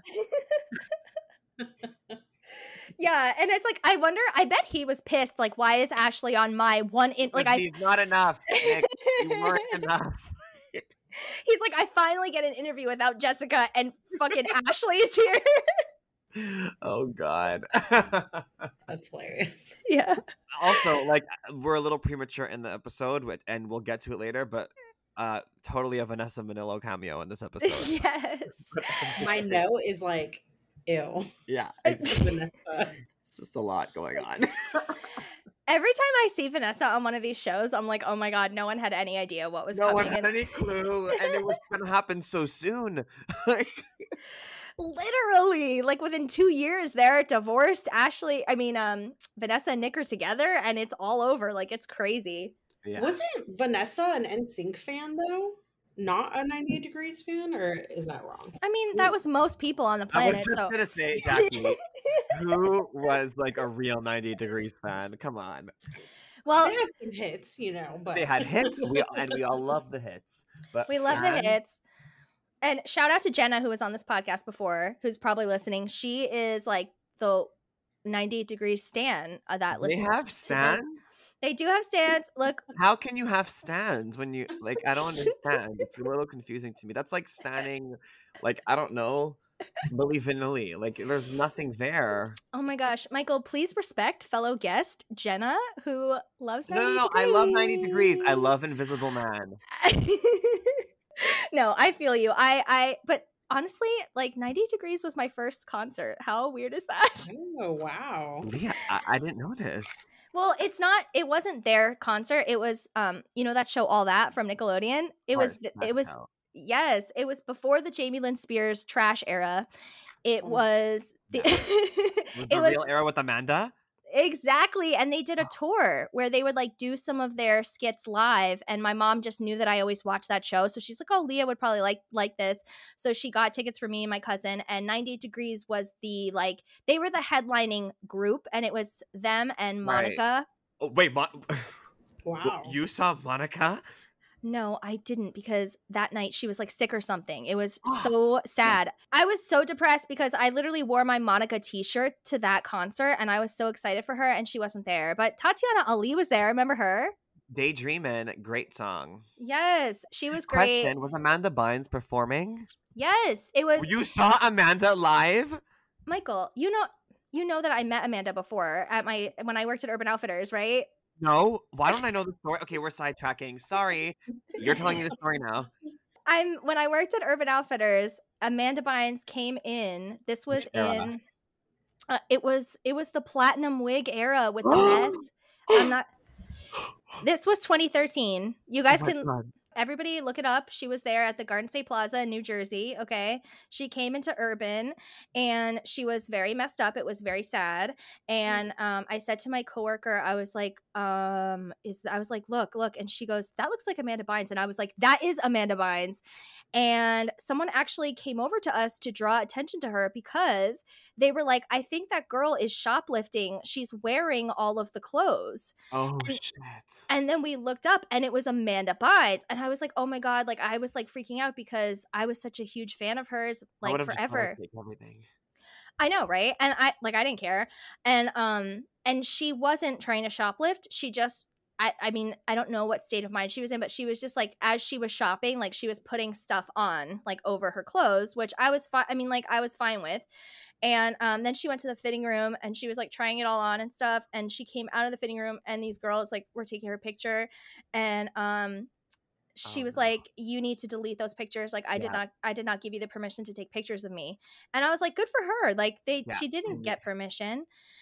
Yeah, and it's like I wonder. I bet he was pissed. Like, why is Ashley on my one? In like, I he's not enough. Nick, you weren't enough. He's like, I finally get an interview without Jessica, and fucking Ashley is here. Oh God. That's hilarious. Yeah. Also, like, we're a little premature in the episode, and we'll get to it later, but uh, totally a Vanessa Manillo cameo in this episode. Yes. My note is like, ew. Yeah. It's It's, Vanessa. it's just a lot going on. Every time I see Vanessa on one of these shows, I'm like, oh my God, no one had any idea what was No coming. one had And any clue, and it was going to happen so soon. Like, literally, like within two years, they're divorced. Ashley, I mean, um, Vanessa and Nick are together, and it's all over. Like, it's crazy. yeah. Wasn't Vanessa an N Sync fan though? Not a ninety-eight Degrees fan, or is that wrong? I mean, that was most people on the I was planet. just So going to say, Jackie, who was like a real ninety Degrees fan? Come on. well, They had some hits, you know, but They had hits, we, and we all love the hits. But we love the fan? hits. And shout out to Jenna, who was on this podcast before, who's probably listening. She is like the ninety-eight Degrees stan uh, that They listens. have to this. stands? They do have stands. Look, How can you have stands when you like? I don't understand. It's a little confusing to me. That's like standing, like I don't know, Milli Vanilli. Like there's nothing there. oh my gosh, Michael, please respect fellow guest Jenna, who loves No, ninety no, no. I love ninety degrees. I love Invisible Man. No, I feel you. I, I, but honestly, like ninety Degrees was my first concert. How weird is that? oh wow. Yeah, I, I didn't notice. Well, it's not. It wasn't their concert. It was, um, you know that show All That from Nickelodeon. It was. Course, It was. Pascal. Yes, it was before the Jamie Lynn Spears trash era. It Oh. was the. Was it the was real era with Amanda? exactly, and they did a tour where they would like do some of their skits live. And my mom just knew that I always watched that show, so she's like, "Oh, Leah would probably like like this." So she got tickets for me and my cousin. And ninety-eight Degrees was the like they were the headlining group, and it was them and Right. Monica. Oh, wait, Mon- Wow. you saw Monica? No, I didn't because that night she was like sick or something. It was so sad. I was so depressed because I literally wore my Monica t-shirt to that concert and I was so excited for her and she wasn't there. But Tatiana Ali was there. Remember her? Daydreamin', great song. Yes, she was great. Question: was Amanda Bynes performing? Yes, it was. You saw Amanda live? Michael, you know you know that I met Amanda before at my when I worked at Urban Outfitters, right? No. Why don't I know the story? Okay, we're sidetracking. Sorry. You're telling me the story now. I'm when I worked at Urban Outfitters, Amanda Bynes came in. This was Which era? in uh, it was it was the platinum wig era with the mess. I'm not This was twenty thirteen. You guys Oh my can God. everybody look it up. She was there at the Garden State Plaza in New Jersey. Okay. She came into Urban and she was very messed up. It was very sad. And um, I said to my coworker, I was like, um, is I was like, look, look. And she goes, that looks like Amanda Bynes. And I was like, that is Amanda Bynes. And someone actually came over to us to draw attention to her because they were like, I think that girl is shoplifting. She's wearing all of the clothes. Oh, And- shit. And then we looked up and it was Amanda Bynes. And I was like, oh my God, like I was like freaking out because I was such a huge fan of hers, I like would've just let her forever. take everything. I know, right? And I like I didn't care. And um and she wasn't trying to shoplift. She just I, I mean, I don't know what state of mind she was in, but she was just like, as she was shopping, like she was putting stuff on like over her clothes, which I was fine. I mean, like I was fine with. And um, then she went to the fitting room and she was like trying it all on and stuff. And she came out of the fitting room and these girls like were taking her picture. And um, she Oh, was no. like, you need to delete those pictures. Like I did Yeah. not, I did not give you the permission to take pictures of me. And I was like, good for her. Like they, Yeah. she didn't Mhm. get permission.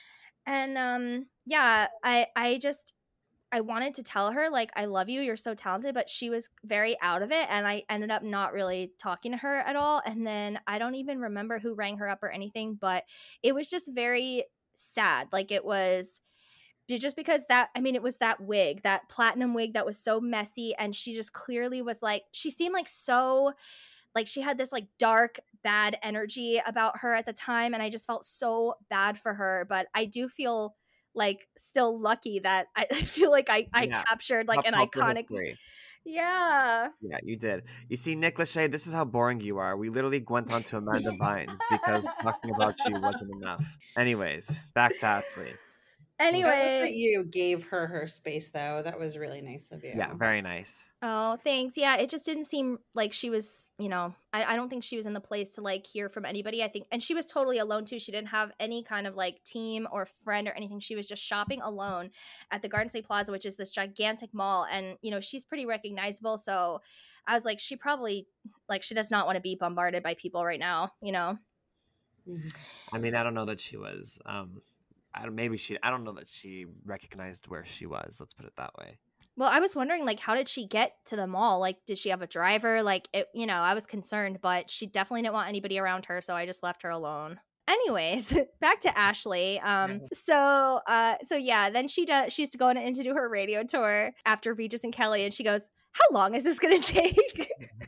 And um, yeah, I I just I wanted to tell her like I love you, you're so talented, but she was very out of it, and I ended up not really talking to her at all. And then I don't even remember who rang her up or anything, but it was just very sad. Like it was just because that I mean it was that wig, that platinum wig that was so messy, and she just clearly was like she seemed like so like she had this like dark bad energy about her at the time, and I just felt so bad for her. But I do feel like still lucky that I, I feel like I, I Yeah. captured like Pop an culture iconic history. yeah. Yeah, you did. You see, Nick Lachey, this is how boring you are. We literally went on to Amanda Bynes because talking about you wasn't enough. Anyways, back to Ashley. I love that Anyway, you gave her her space, though. That was really nice of you. Yeah, very nice. oh, thanks. Yeah, it just didn't seem like she was, you know, I, I don't think she was in the place to like hear from anybody. I think, and she was totally alone too. She didn't have any kind of like team or friend or anything. She was just shopping alone at the Garden State Plaza, which is this gigantic mall. And, you know, she's pretty recognizable. So I was like, she probably, like, she does not want to be bombarded by people right now, you know? I mean, I don't know that she was. Um, I don't, maybe she. I don't know that she recognized where she was. Let's put it that way. Well, I was wondering, like, how did she get to the mall? Like, did she have a driver? Like, it, you know, I was concerned, but she definitely didn't want anybody around her, so I just left her alone. Anyways, back to Ashley. Um, so, uh, so yeah, then she does. She's going in to do her radio tour after Regis and Kelly, and she goes, "How long is this going to take?"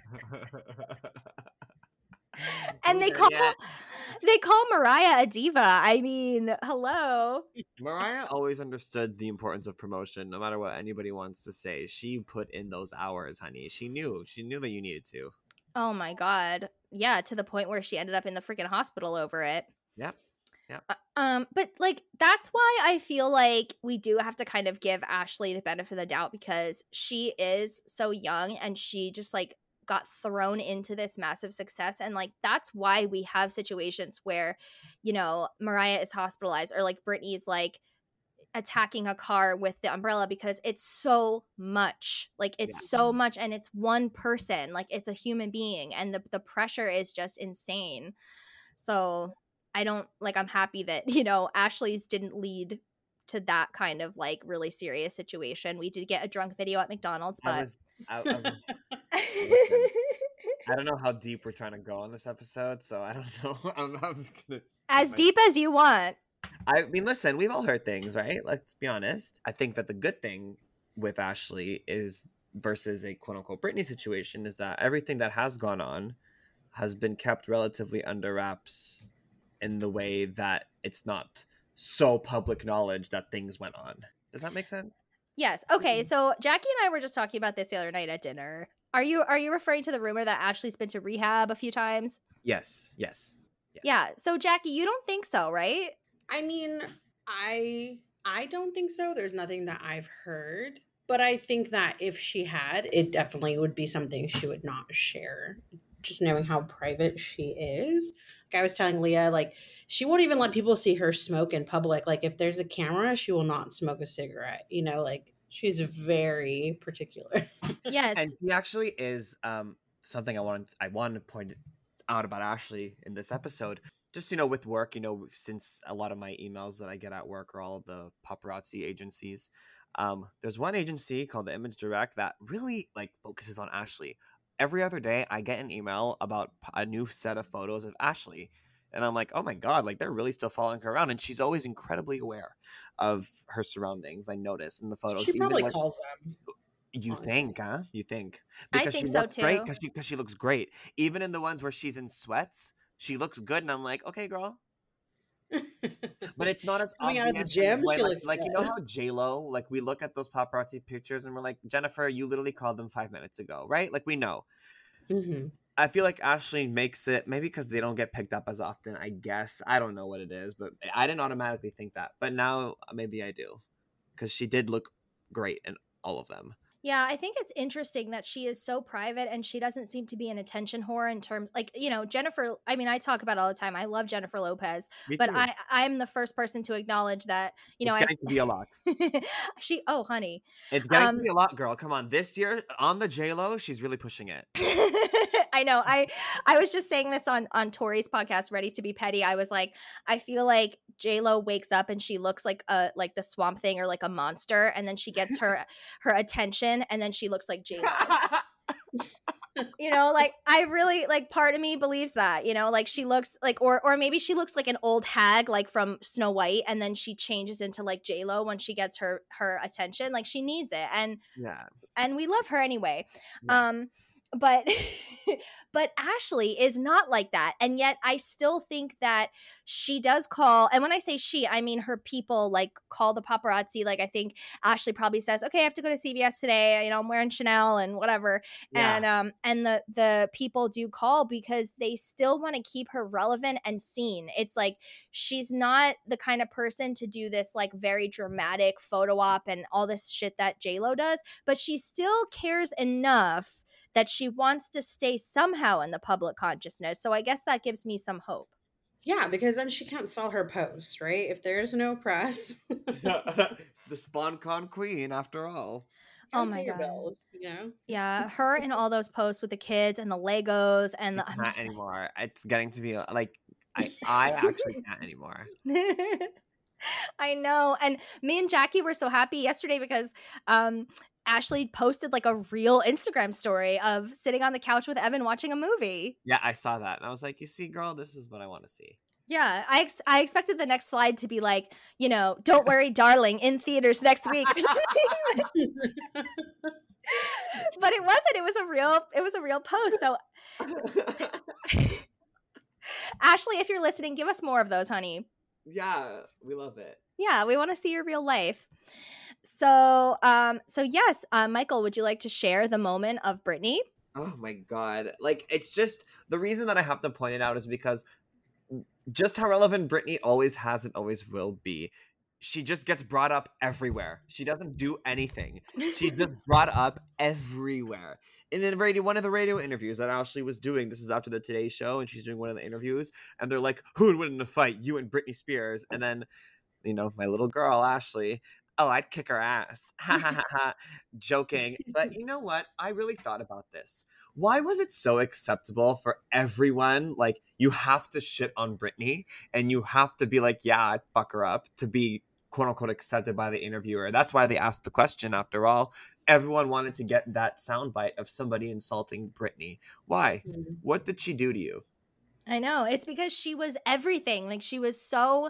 And they call Yeah. they call Mariah a diva. I mean, hello. Mariah always understood the importance of promotion, no matter what anybody wants to say. She put in those hours, honey. She knew. She knew that you needed to. Oh my god. Yeah, to the point where she ended up in the freaking hospital over it. Yep. Yep. Uh, Um, but like that's why I feel like we do have to kind of give Ashley the benefit of the doubt because she is so young and she just like got thrown into this massive success, and like that's why we have situations where, you know, Mariah is hospitalized or like Britney's like attacking a car with the umbrella because it's so much. Like it's Yeah. so much, and it's one person, like it's a human being, and the the pressure is just insane. So I don't like I'm happy that, you know, Ashley's didn't lead to that kind of like really serious situation. We did get a drunk video at McDonald's, but I was, I, I, was, listen, I don't know how deep we're trying to go on this episode, so I don't know. I'm, I'm just gonna as my- deep as you want. I mean, listen, we've all heard things, right? Let's be honest. I think that the good thing with Ashley is versus a quote unquote Britney situation is that everything that has gone on has been kept relatively under wraps in the way that it's not so public knowledge that things went on. Does that make sense? Yes. Okay. So Jackie and I were just talking about this the other night at dinner. Are you are you referring to the rumor that Ashley's been to rehab a few times? Yes. Yes. yes. Yeah. So Jackie, you don't think so, right? I mean, I I don't think so. There's nothing that I've heard. But I think that if she had, it definitely would be something she would not share. Just knowing how private she is. Like I was telling Leah, like, she won't even let people see her smoke in public. Like, if there's a camera, she will not smoke a cigarette. You know, like, she's very particular. Yes. And she actually is um, something I wanted I wanted to point out about Ashley in this episode. Just, you know, with work, you know, since a lot of my emails that I get at work are all of the paparazzi agencies. Um, there's one agency called the Image Direct that really, like, focuses on Ashley. Every other day, I get an email about a new set of photos of Ashley. And I'm like, oh my God, like they're really still following her around. And she's always incredibly aware of her surroundings. I notice in the photos. She even, probably like, calls them. You honestly. think, huh? You think. I Because think she so, looks great. too. Because she, 'cause she looks great. Even in the ones where she's in sweats, she looks good. And I'm like, okay, girl. But it's not as Coming out of the obvious gym, way, she like, looks like you know good. how J-Lo, like we look at those paparazzi pictures and we're like, Jennifer, you literally called them five minutes ago, right? Like we know. Mm-hmm. I feel like Ashley makes it, maybe because they don't get picked up as often, I guess. I don't know what it is, but I didn't automatically think that. But now maybe I do. Because she did look great in all of them. Yeah, I think it's interesting that she is so private and she doesn't seem to be an attention whore in terms like, you know, Jennifer, I mean, I talk about it all the time. I love Jennifer Lopez, Me but too. I I'm the first person to acknowledge that, you know, it's getting to be a lot. I she oh, honey. It's getting Um, to be a lot, girl. Come on. This year on the J-Lo, she's really pushing it. I know. I I was just saying this on on Tori's podcast, Ready to Be Petty. I was like, I feel like J-Lo wakes up and she looks like a like the Swamp Thing or like a monster, and then she gets her her attention, and then she looks like J-Lo. You know, like I really like part of me believes that, you know, like she looks like or or maybe she looks like an old hag like from Snow White, and then she changes into like J-Lo when she gets her her attention. Like she needs it. And Yeah. and we love her anyway. Yes. Um but but Ashley is not like that, and yet I still think that she does call, and when I say she, I mean her people, like call the paparazzi. Like I think Ashley probably says, okay, I have to go to C V S today, you know, I'm wearing Chanel and whatever. Yeah. And um and the the people do call because they still want to keep her relevant and seen. It's like she's not the kind of person to do this like very dramatic photo op and all this shit that J-Lo does, but she still cares enough that she wants to stay somehow in the public consciousness. So I guess that gives me some hope. Yeah, because then she can't sell her post, right? If there's no press. The SpawnCon queen, after all. Oh Come my pay your God. bills, you know? Yeah, her and all those posts with the kids and the Legos and the I'm Not just like- anymore. It's getting to be like I I actually can't anymore. I know. And me and Jackie were so happy yesterday because um Ashley posted like a real Instagram story of sitting on the couch with Evan watching a movie. Yeah, I saw that and I was like, you see, girl, this is what I want to see. Yeah, I ex- I expected the next slide to be like, you know, don't worry, darling, in theaters next week. Or something. But it wasn't. It was a real. It was a real post. So, Ashley, if you're listening, give us more of those, honey. Yeah, we love it. Yeah, we want to see your real life. So, um, so yes, uh, Michael, would you like to share the moment of Britney? Oh my God. Like, it's just the reason that I have to point it out is because just how relevant Britney always has and always will be. She just gets brought up everywhere. She doesn't do anything. She's just brought up everywhere. In the radio, one of the radio interviews that Ashley was doing, this is after the Today Show, and she's doing one of the interviews, and they're like, who would win in a fight, you and Britney Spears? And then, you know, my little girl, Ashley, oh, I'd kick her ass. Ha ha ha ha. Joking. But you know what? I really thought about this. Why was it so acceptable for everyone? Like, you have to shit on Britney and you have to be like, yeah, I'd fuck her up to be quote unquote accepted by the interviewer. That's why they asked the question after all. Everyone wanted to get that soundbite of somebody insulting Britney. Why? Mm-hmm. What did she do to you? I know. It's because she was everything. Like, she was so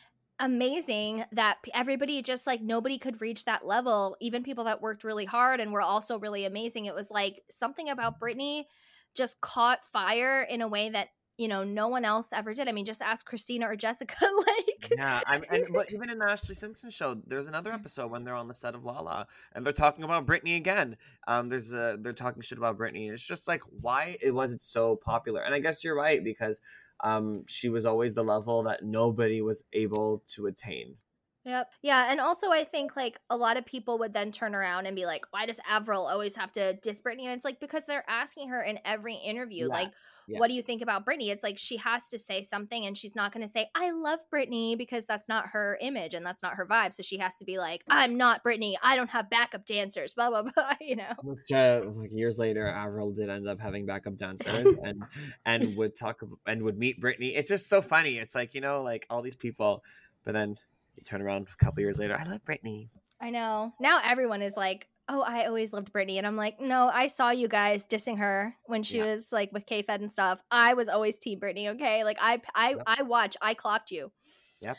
amazing that everybody just like nobody could reach that level, even people that worked really hard and were also really amazing. It was like something about Britney just caught fire in a way that, you know, no one else ever did. I mean, just ask Christina or Jessica. Like, yeah, I'm, and but even in the Ashley Simpson show, there's another episode when they're on the set of Lala and they're talking about Britney again. Um, there's a they're talking shit about Britney. And it's just like, why it was it so popular? And I guess you're right, because Um, she was always the level that nobody was able to attain. Yep. Yeah. And also I think like a lot of people would then turn around and be like, why does Avril always have to diss Britney? And it's like, because they're asking her in every interview, Yeah. like, Yeah. what do you think about Britney? It's like she has to say something, and she's not going to say, I love Britney, because that's not her image and that's not her vibe. So she has to be like, I'm not Britney. I don't have backup dancers, blah, blah, blah, you know? Which, uh, like years later, Avril did end up having backup dancers and and would talk and would meet Britney. It's just so funny. It's like, you know, like all these people, but then you turn around a couple years later, I love Britney. I know. Now everyone is like, oh, I always loved Britney. And I'm like, no, I saw you guys dissing her when she Yeah. was like with K-Fed and stuff. I was always Team Britney, okay? Like I I Yep. I watch, I clocked you. Yep.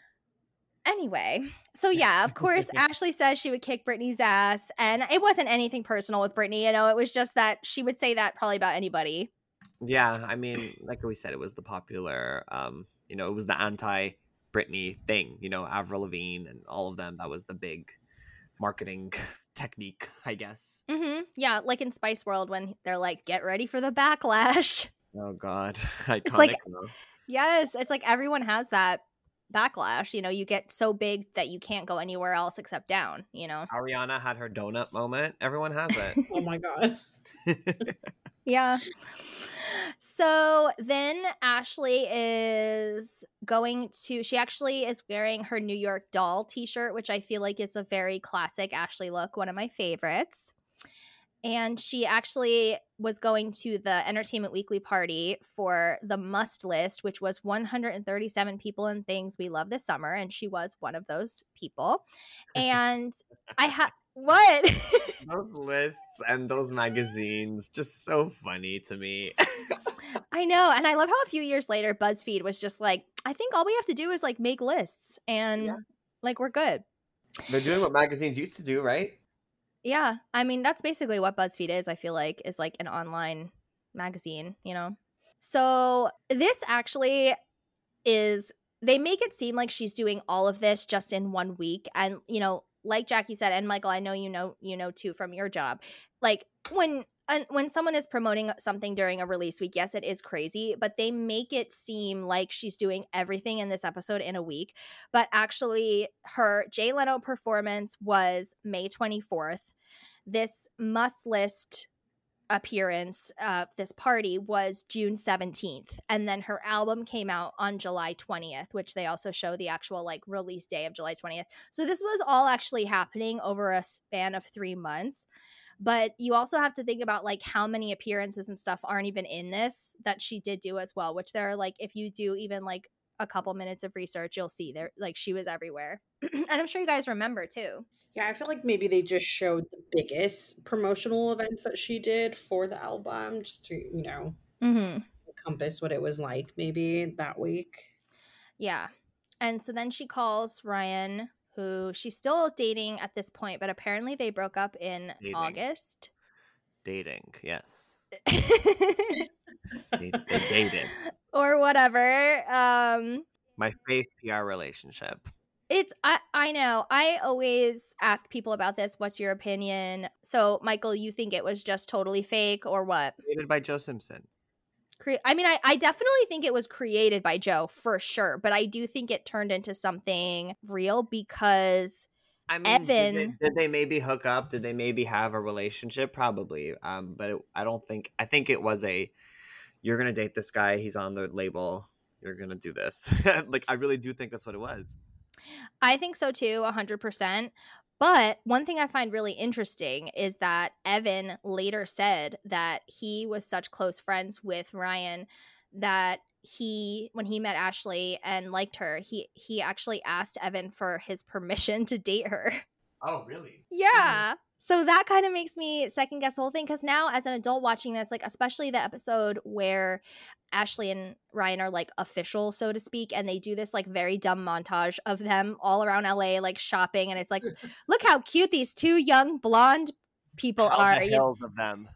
Anyway, so yeah, of course, Ashley says she would kick Britney's ass, and it wasn't anything personal with Britney, you know, it was just that she would say that probably about anybody. Yeah, I mean, like we said, it was the popular, um, you know, it was the anti-Britney thing, you know, Avril Lavigne and all of them. That was the big marketing technique, I guess. Mm-hmm. Yeah, like in Spice World when they're like, get ready for the backlash. Oh, God. Iconic. like- though. Yes, it's like everyone has that backlash, you know, you get so big that you can't go anywhere else except down, you know? Ariana had her donut moment. Everyone has it. Oh my God. Yeah. So then Ashley is going to, she actually is wearing her New York Doll t-shirt, which I feel like is a very classic Ashley look, one of my favorites. And she actually was going to the Entertainment Weekly party for the Must List, which was one hundred thirty-seven people and things we love this summer. And she was one of those people. And I had what? Those lists and those magazines, just so funny to me. I know. And I love how a few years later, BuzzFeed was just like, I think all we have to do is like make lists and yeah. like we're good. They're doing what magazines used to do, right? Yeah. I mean, that's basically what BuzzFeed is, I feel like, is like an online magazine, you know? So this actually is, they make it seem like she's doing all of this just in one week. And, you know, like Jackie said, and Michael, I know you know, you know too from your job, like when uh, when someone is promoting something during a release week, yes, it is crazy, but they make it seem like she's doing everything in this episode in a week. But actually, her Jay Leno performance was May twenty-fourth. This Must List appearance, uh, this party was June seventeenth. And then her album came out on July twentieth, which they also show the actual like release day of July twentieth. So this was all actually happening over a span of three months. But you also have to think about like how many appearances and stuff aren't even in this that she did do as well, which there are like, if you do even like a couple minutes of research, you'll see there like she was everywhere. And I'm sure you guys remember too. Yeah, I feel like maybe they just showed the biggest promotional events that she did for the album just to, you know, mm-hmm. encompass what it was like maybe that week. Yeah. And so then she calls Ryan, who she's still dating at this point, but apparently they broke up in dating. August. Dating, yes. they, they dated. Or whatever. Um, My fake P R relationship. It's, I, I know. I always ask people about this. What's your opinion? So, Michael, you think it was just totally fake or what? Created by Joe Simpson. Cre- I mean, I, I definitely think it was created by Joe for sure. But I do think it turned into something real because I mean, Evan... Did they, did they maybe hook up? Did they maybe have a relationship? Probably. Um, but it, I don't think, I think it was a, you're going to date this guy. He's on the label. You're going to do this. Like, I really do think that's what it was. I think so too, one hundred percent. But one thing I find really interesting is that Evan later said that he was such close friends with Ryan that he, when he met Ashley and liked her, he, he actually asked Evan for his permission to date her. Oh, really? Yeah. So that kind of makes me second guess the whole thing because now as an adult watching this, like especially the episode where Ashley and Ryan are like official, so to speak, and they do this like very dumb montage of them all around L A like shopping, and it's like, look how cute these two young blonde people How are. the hells of them.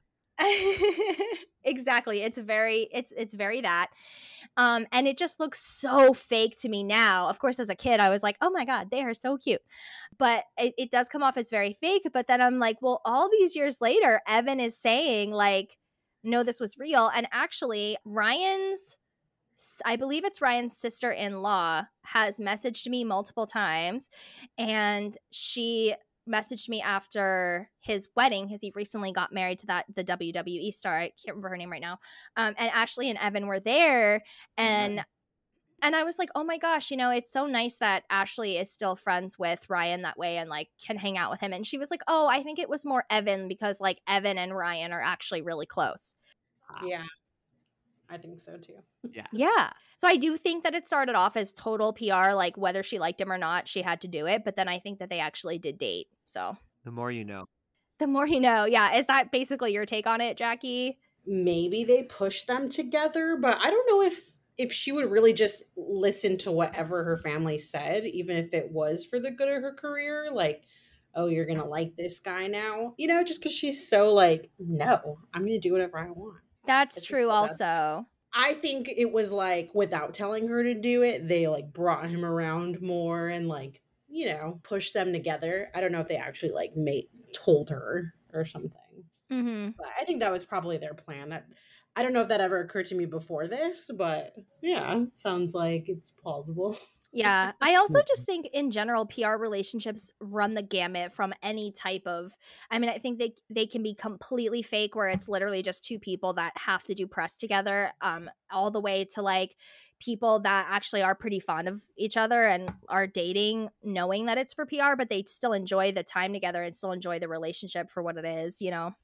Exactly. It's very it's it's very that. Um, and it just looks so fake to me now. Of course, as a kid, I was like, oh my God, they are so cute. But it, it does come off as very fake. But then I'm like, well, all these years later, Evan is saying like, no, this was real. And actually, Ryan's, I believe it's Ryan's sister-in-law has messaged me multiple times. And she messaged me after his wedding because he recently got married to that the W W E star. I can't remember her name right now. Um, and Ashley and Evan were there, and mm-hmm. and I was like, oh my gosh, you know, it's so nice that Ashley is still friends with Ryan that way and like can hang out with him. And she was like, oh, I think it was more Evan because like Evan and Ryan are actually really close. Yeah, I think so too. Yeah. Yeah. So I do think that it started off as total P R, like whether she liked him or not, she had to do it. But then I think that they actually did date. So the more you know. The more you know. Yeah. Is that basically your take on it, Jackie? Maybe they pushed them together, but I don't know if if she would really just listen to whatever her family said, even if it was for the good of her career. Like, oh, you're going to like this guy now? You know, just because she's so like, no, I'm going to do whatever I want. That's true also. That's- I think it was like without telling her to do it, they like brought him around more and like, you know, pushed them together. I don't know if they actually like made told her or something. Mm-hmm. But I think that was probably their plan. That I don't know if that ever occurred to me before this, but yeah, sounds like it's plausible. Yeah. I also just think in general, P R relationships run the gamut from any type of, I mean, I think they they can be completely fake where it's literally just two people that have to do press together, um, all the way to like people that actually are pretty fond of each other and are dating knowing that it's for P R, but they still enjoy the time together and still enjoy the relationship for what it is, you know?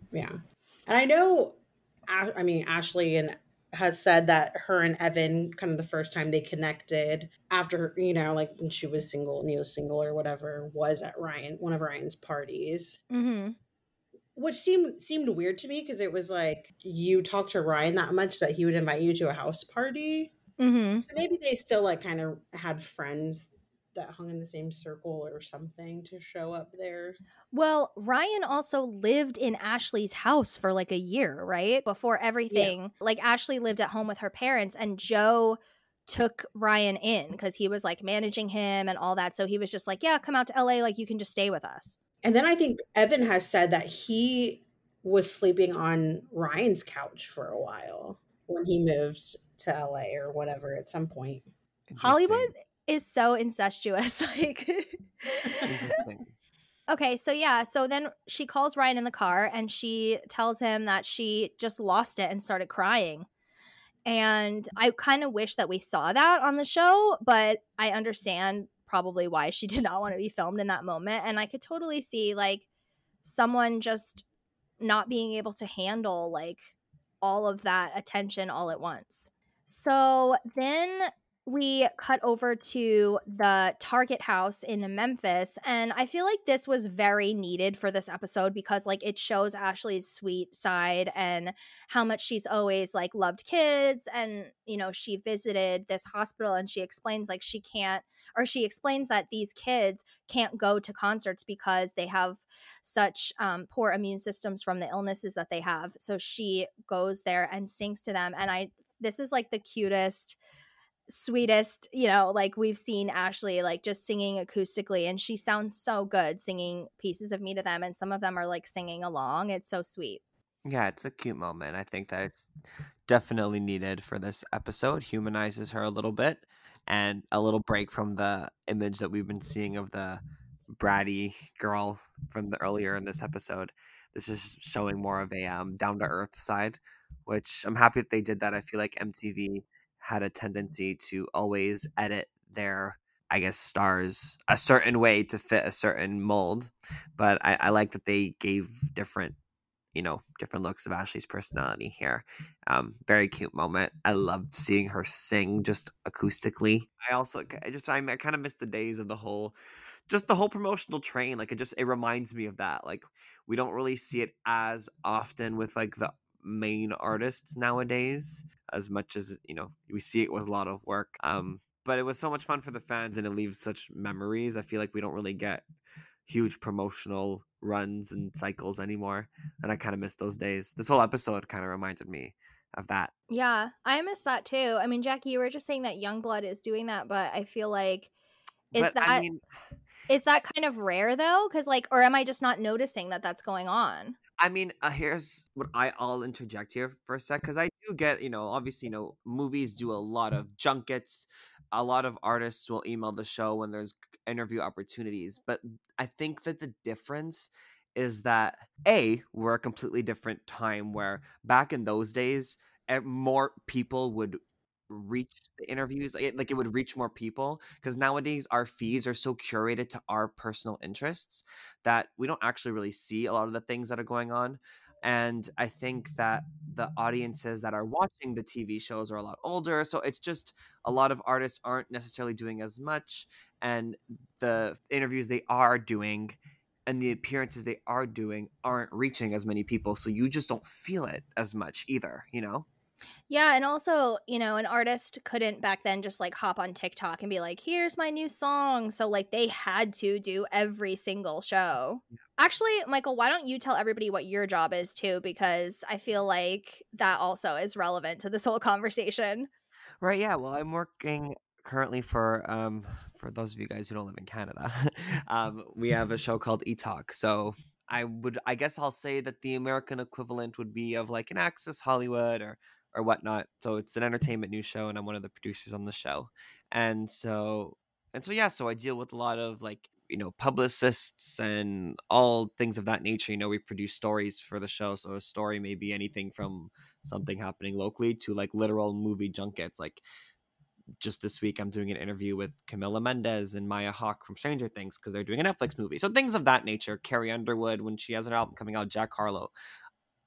Yeah. And I know, A- I mean, Ashley and has said that her and Evan, kind of the first time they connected after, you know, like when she was single and he was single or whatever, was at Ryan, one of Ryan's parties. Mm-hmm. Which seemed seemed weird to me because it was like you talked to Ryan that much that he would invite you to a house party. Mm-hmm. So maybe they still like kind of had friends that hung in the same circle or something to show up there. Well, Ryan also lived in Ashley's house for like a year, right? Before everything. Yeah. Like Ashley lived at home with her parents and Joe took Ryan in because he was like managing him and all that. So he was just like, yeah, come out to L A. Like you can just stay with us. And then I think Evan has said that he was sleeping on Ryan's couch for a while when he moved to L A or whatever at some point. Hollywood is so incestuous. Like, okay, so yeah, so then she calls Ryan in the car and she tells him that she just lost it and started crying. And I kind of wish that we saw that on the show, but I understand probably why she did not want to be filmed in that moment. And I could totally see like someone just not being able to handle like all of that attention all at once. So then we cut over to the Target house in Memphis, and I feel like this was very needed for this episode because like it shows Ashley's sweet side and how much she's always like loved kids, and you know, she visited this hospital and she explains like she can't, or she explains that these kids can't go to concerts because they have such um, poor immune systems from the illnesses that they have. So she goes there and sings to them, and I this is like the cutest, sweetest, you know, like we've seen Ashley like just singing acoustically, and she sounds so good singing Pieces of Me to them, and some of them are like singing along. It's so sweet. Yeah, it's a cute moment. I think that it's definitely needed for this episode. Humanizes her a little bit, and a little break from the image that we've been seeing of the bratty girl from the earlier in this episode. This is showing more of a um, down-to-earth side, which I'm happy that they did that. I feel like M T V had a tendency to always edit their, I guess, stars a certain way to fit a certain mold. But I, I like that they gave different, you know, different looks of Ashley's personality here. Um, very cute moment. I loved seeing her sing just acoustically. I also, I just, I, I kind of miss the days of the whole, just the whole promotional train. Like it just, it reminds me of that. Like we don't really see it as often with like the main artists nowadays as much as, you know, we see it with a lot of work. Um, but it was so much fun for the fans and it leaves such memories. I feel like we don't really get huge promotional runs and cycles anymore, and I kind of miss those days. This whole episode kind of reminded me of that. Yeah, I miss that too. I mean, Jackie, you were just saying that Youngblood is doing that, but I feel like is but, that I mean, is that kind of rare though? Because like, or am I just not noticing that that's going on? I mean, uh, here's what I, I'll interject here for a sec, because I do get, you know, obviously, you know, movies do a lot of junkets. A lot of artists will email the show when there's interview opportunities. But I think that the difference is that, A, we're a completely different time where back in those days, more people would reach the interviews, like it, like it would reach more people, because nowadays our feeds are so curated to our personal interests that we don't actually really see a lot of the things that are going on. And I think that the audiences that are watching the T V shows are a lot older, so it's just a lot of artists aren't necessarily doing as much, and the interviews they are doing and the appearances they are doing aren't reaching as many people, so you just don't feel it as much either, you know? Yeah, and also, you know, an artist couldn't back then just like hop on TikTok and be like, here's my new song. So like they had to do every single show. Yeah. Actually, Michael, why don't you tell everybody what your job is too? Because I feel like that also is relevant to this whole conversation. Right, yeah. Well, I'm working currently for, um, for those of you guys who don't live in Canada, um, we have a show called E-Talk. So I would, I guess I'll say that the American equivalent would be of like an Access Hollywood or or whatnot. So it's an entertainment news show, and I'm one of the producers on the show. And so, and so, yeah, so I deal with a lot of like, you know, publicists and all things of that nature. You know, we produce stories for the show. So a story may be anything from something happening locally to like literal movie junkets. Like just this week, I'm doing an interview with Camila Mendes and Maya Hawke from Stranger Things because they're doing a Netflix movie. So things of that nature. Carrie Underwood, when she has an album coming out, Jack Harlow.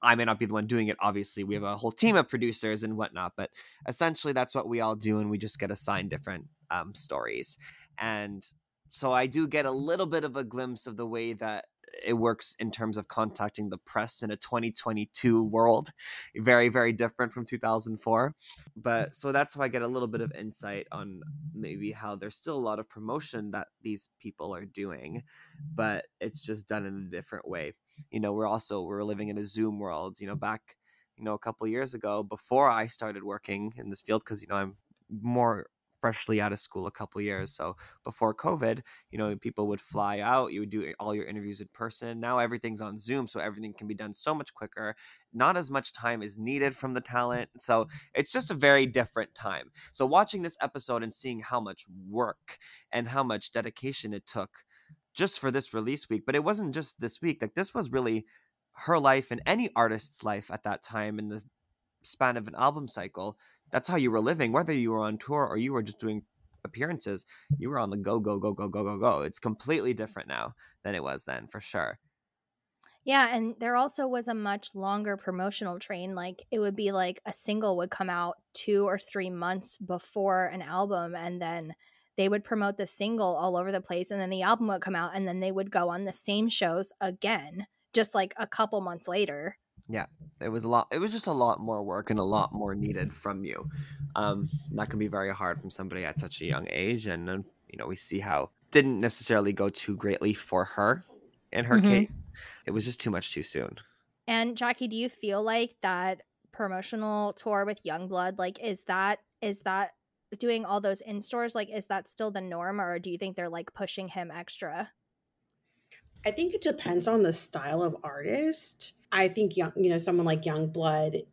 I may not be the one doing it. Obviously, we have a whole team of producers and whatnot, but essentially that's what we all do, and we just get assigned different um, stories. And so I do get a little bit of a glimpse of the way that it works in terms of contacting the press in a twenty twenty-two world. Very, very different from two thousand four. But so that's how I get a little bit of insight on maybe how there's still a lot of promotion that these people are doing, but it's just done in a different way. You know, we're also, we're living in a Zoom world, you know, back, you know, a couple years ago before I started working in this field, because, you know, I'm more freshly out of school a couple years. So before COVID, you know, people would fly out, you would do all your interviews in person. Now everything's on Zoom, so everything can be done so much quicker. Not as much time is needed from the talent. So it's just a very different time. So watching this episode and seeing how much work and how much dedication it took just for this release week, but it wasn't just this week. Like, this was really her life and any artist's life at that time in the span of an album cycle. That's how you were living, whether you were on tour or you were just doing appearances. You were on the go, go, go, go, go, go, go. It's completely different now than it was then, for sure. Yeah, and there also was a much longer promotional train. Like, it would be like a single would come out two or three months before an album, and then they would promote the single all over the place, and then the album would come out, and then they would go on the same shows again, just like a couple months later. Yeah, it was a lot. It was just a lot more work and a lot more needed from you. Um, that can be very hard from somebody at such a young age. And, uh, you know, we see how it didn't necessarily go too greatly for her in her Mhm. case. It was just too much too soon. And Jackie, do you feel like that promotional tour with Youngblood, like, is that is that doing all those in stores, like, is that still the norm, or do you think they're like pushing him extra? I think it depends on the style of artist. I think young, you know, someone like Youngblood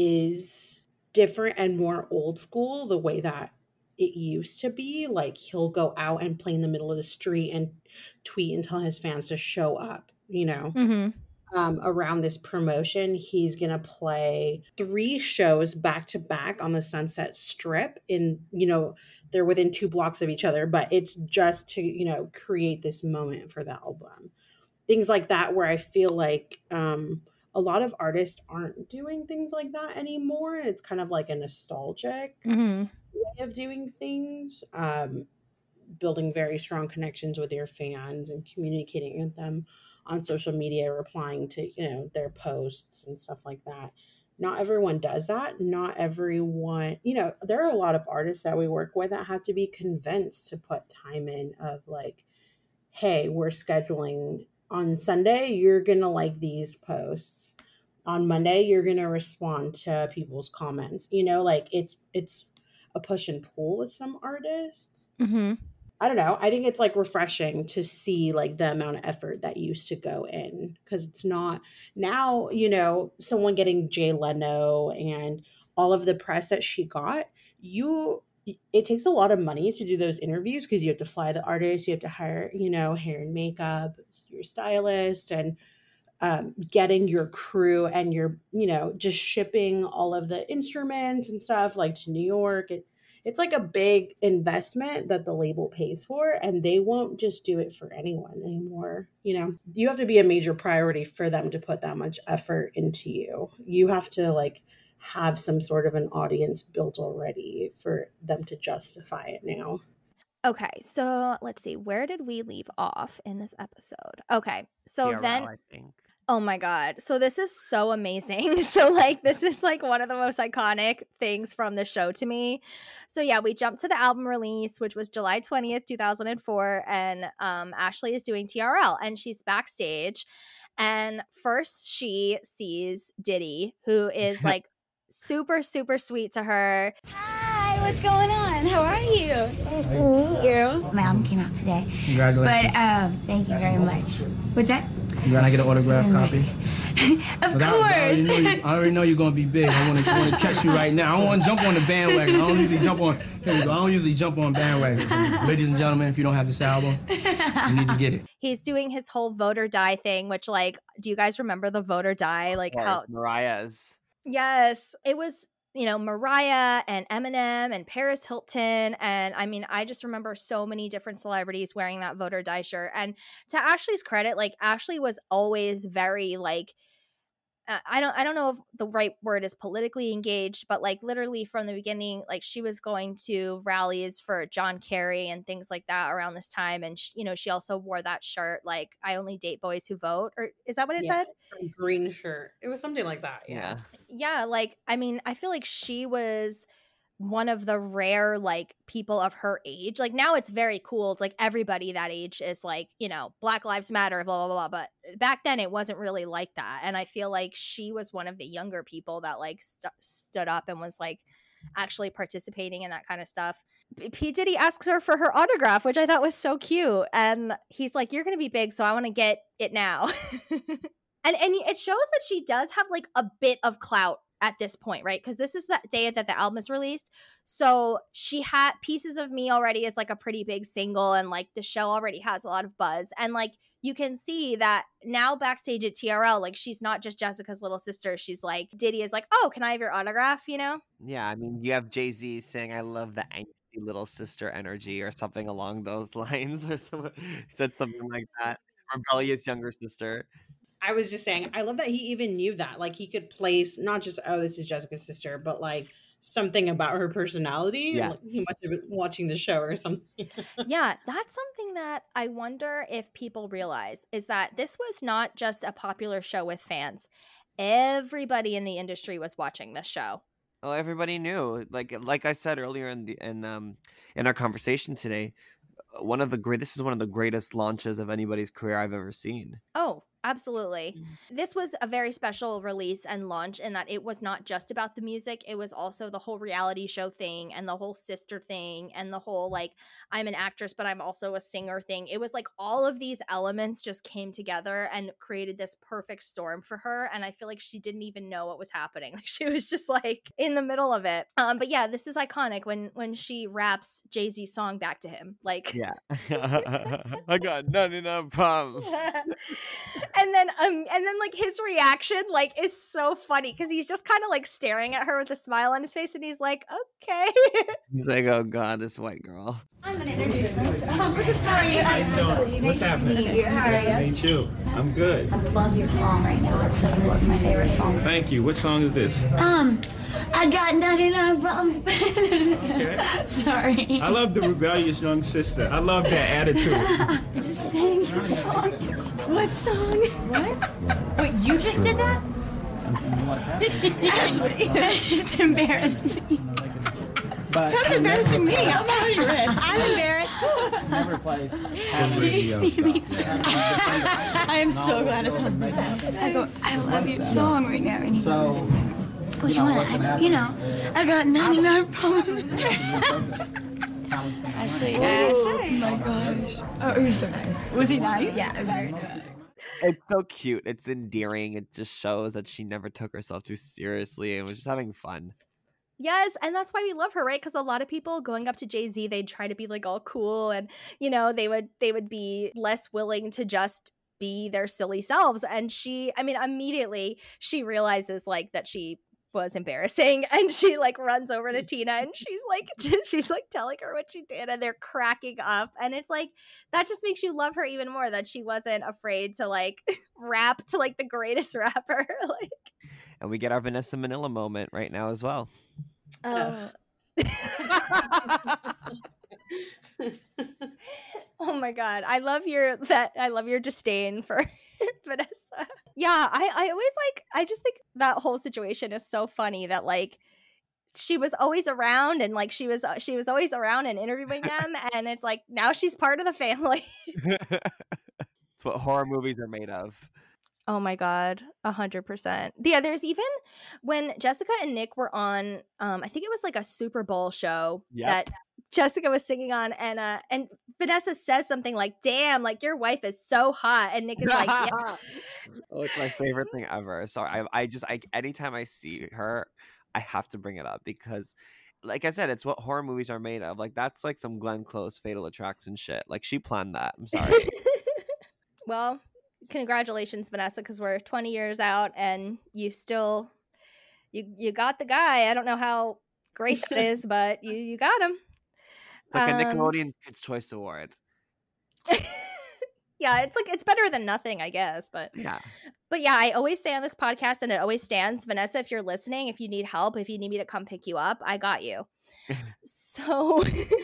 is different and more old school, the way that it used to be. Like, he'll go out and play in the middle of the street and tweet and tell his fans to show up, you know. Mm-hmm. Um, around this promotion, he's gonna play three shows back to back on the Sunset Strip. In, you know, they're within two blocks of each other, but it's just to, you know, create this moment for the album. Things like that, where I feel like um, a lot of artists aren't doing things like that anymore. It's kind of like a nostalgic Mm-hmm. way of doing things, um, building very strong connections with your fans and communicating with them on social media, replying to, you know, their posts and stuff like that. Not everyone does that. Not everyone, you know, there are a lot of artists that we work with that have to be convinced to put time in of like, hey, we're scheduling on Sunday, you're going to like these posts. On Monday, you're going to respond to people's comments. You know, like it's it's a push and pull with some artists. Mm-hmm. I don't know. I think it's like refreshing to see like the amount of effort that used to go in, because it's not now, you know, someone getting Jay Leno and all of the press that she got. You, it takes a lot of money to do those interviews, because you have to fly the artist, you have to hire, you know, hair and makeup, your stylist, and um, getting your crew and your, you know, just shipping all of the instruments and stuff like to New York. It, It's like a big investment that the label pays for, and they won't just do it for anyone anymore. You know, you have to be a major priority for them to put that much effort into you. You have to like have some sort of an audience built already for them to justify it now. Okay, so let's see. Where did we leave off in this episode? Okay, so T R L, then... I think. Oh my God. So this is so amazing. So like this is like one of the most iconic things from the show to me. So yeah, we jumped to the album release, which was July twentieth, two thousand four. And um, Ashley is doing T R L and she's backstage. And first she sees Diddy, who is like super, super sweet to her. Hi, what's going on? How are you? Nice to meet you. My album came out today. Congratulations. But um, thank you very much. What's that? You gonna get an autograph copy? Of But I, I, course. already know you, I already know you're gonna be big. I want to want to catch you right now. I don't want to jump on the bandwagon. I don't usually jump on. Here we go. I don't usually jump on bandwagon. Ladies and gentlemen, if you don't have this album, you need to get it. He's doing his whole vote or die thing, which like, do you guys remember the vote or die? Like Or how Mariah's. Yes, it was, you know, Mariah and Eminem and Paris Hilton. And I mean, I just remember so many different celebrities wearing that vote or die shirt. And to Ashley's credit, like Ashley was always very like, uh, I don't I don't know if the right word is politically engaged, but like literally from the beginning, like she was going to rallies for John Kerry and things like that around this time, and sh- you know she also wore that shirt like I only date boys who vote, or is that what it Yeah, said? it's a green shirt. It was something like that. Yeah. Yeah. Yeah, like I mean, I feel like she was one of the rare like people of her age. Like now it's very cool. It's like everybody that age is like, you know, Black Lives Matter, blah, blah, blah. But back then it wasn't really like that. And I feel like she was one of the younger people that like st- stood up and was like actually participating in that kind of stuff. P-, P. Diddy asks her for her autograph, which I thought was so cute. And he's like, you're going to be big, so I want to get it now. and and it shows that she does have like a bit of clout at this point, right? Because this is the day that the album is released. So she had Pieces of Me already is like a pretty big single, and like the show already has a lot of buzz. And like you can see that now backstage at T R L, like she's not just Jessica's little sister. She's like, Diddy is like, oh, can I have your autograph? You know? Yeah, I mean, you have Jay-Z saying, I love the angsty little sister energy or something along those lines. Or some, he said something like that. Rebellious younger sister. I was just saying, I love that he even knew that. Like he could place not just, oh, this is Jessica's sister, but like something about her personality. Yeah. Like, he must have been watching the show or something. Yeah, that's something that I wonder if people realize is that this was not just a popular show with fans. Everybody in the industry was watching this show. Well, everybody knew. Like like I said earlier in the in um in our conversation today, one of the great this is one of the greatest launches of anybody's career I've ever seen. Oh, absolutely. This was a very special release and launch in that it was not just about the music. It was also the whole reality show thing and the whole sister thing and the whole like I'm an actress but I'm also a singer thing. It was like all of these elements just came together and created this perfect storm for her, and I feel like she didn't even know what was happening. Like she was just like in the middle of it. Um but yeah, this is iconic when when she raps Jay-Z's song back to him. Like Yeah. I got nothing no problem. And then um and then like his reaction like is so funny because he's just kind of like staring at her with a smile on his face, and he's like, okay. He's like, oh god, this white girl. I'm gonna introduce myself. How are you? So, what's happening? Nice to meet you. I'm good. I love your song right now. It's like one of my favorite songs. Thank you. What song is this? Um, I got ninety-nine problems. Okay. Sorry. I love the rebellious young sister. I love that attitude. I just sang what song? What song? What? Wait, you just did that? Ashley, that just embarrassed me. But It's kind of embarrassing me. I'm out of your head. I'm embarrassed. Never plays. You see me? I am so glad it's on. I go, I love your song right now. And he goes, which one? I, you know, I got ninety-nine problems. Actually, Ash, oh my gosh. Oh, it was so nice. Was he nice? Yeah, it was very nice. It's so cute. It's endearing. It just shows that she never took herself too seriously and was just having fun. Yes, and that's why we love her, right? Because a lot of people going up to Jay-Z, they'd try to be like all cool, and you know, they would they would be less willing to just be their silly selves. And she, I mean, immediately she realizes like that she was embarrassing, and she like runs over to Tina, and she's like she's like telling her what she did, and they're cracking up, and it's like that just makes you love her even more that she wasn't afraid to like rap to like the greatest rapper. Like, And we get our Vanessa Manila moment right now as well. oh. Oh my god, I love your that I love your disdain for Vanessa. Yeah, I I always like I just think that whole situation is so funny that like she was always around, and like she was she was always around and interviewing them, and it's like now she's part of the family. It's what horror movies are made of. Oh my god, a hundred percent. Yeah, there's even when Jessica and Nick were on, um, I think it was like a Super Bowl show Yep. that Jessica was singing on, and uh, and Vanessa says something like, "Damn, like your wife is so hot," and Nick is like, "Yeah." Oh, it's my favorite thing ever. So I, I just, I anytime I see her, I have to bring it up because, like I said, it's what horror movies are made of. Like that's like some Glenn Close Fatal Attraction shit. Like she planned that. I'm sorry. Well, congratulations, Vanessa, because we're twenty years out, and you still, you you got the guy. I don't know how great that is, but you you got him. It's like a Um, Nickelodeon Kids' Choice Award. Yeah, it's like it's better than nothing, I guess. But yeah, but yeah, I always say on this podcast, and it always stands, Vanessa, if you're listening, if you need help, if you need me to come pick you up, I got you. So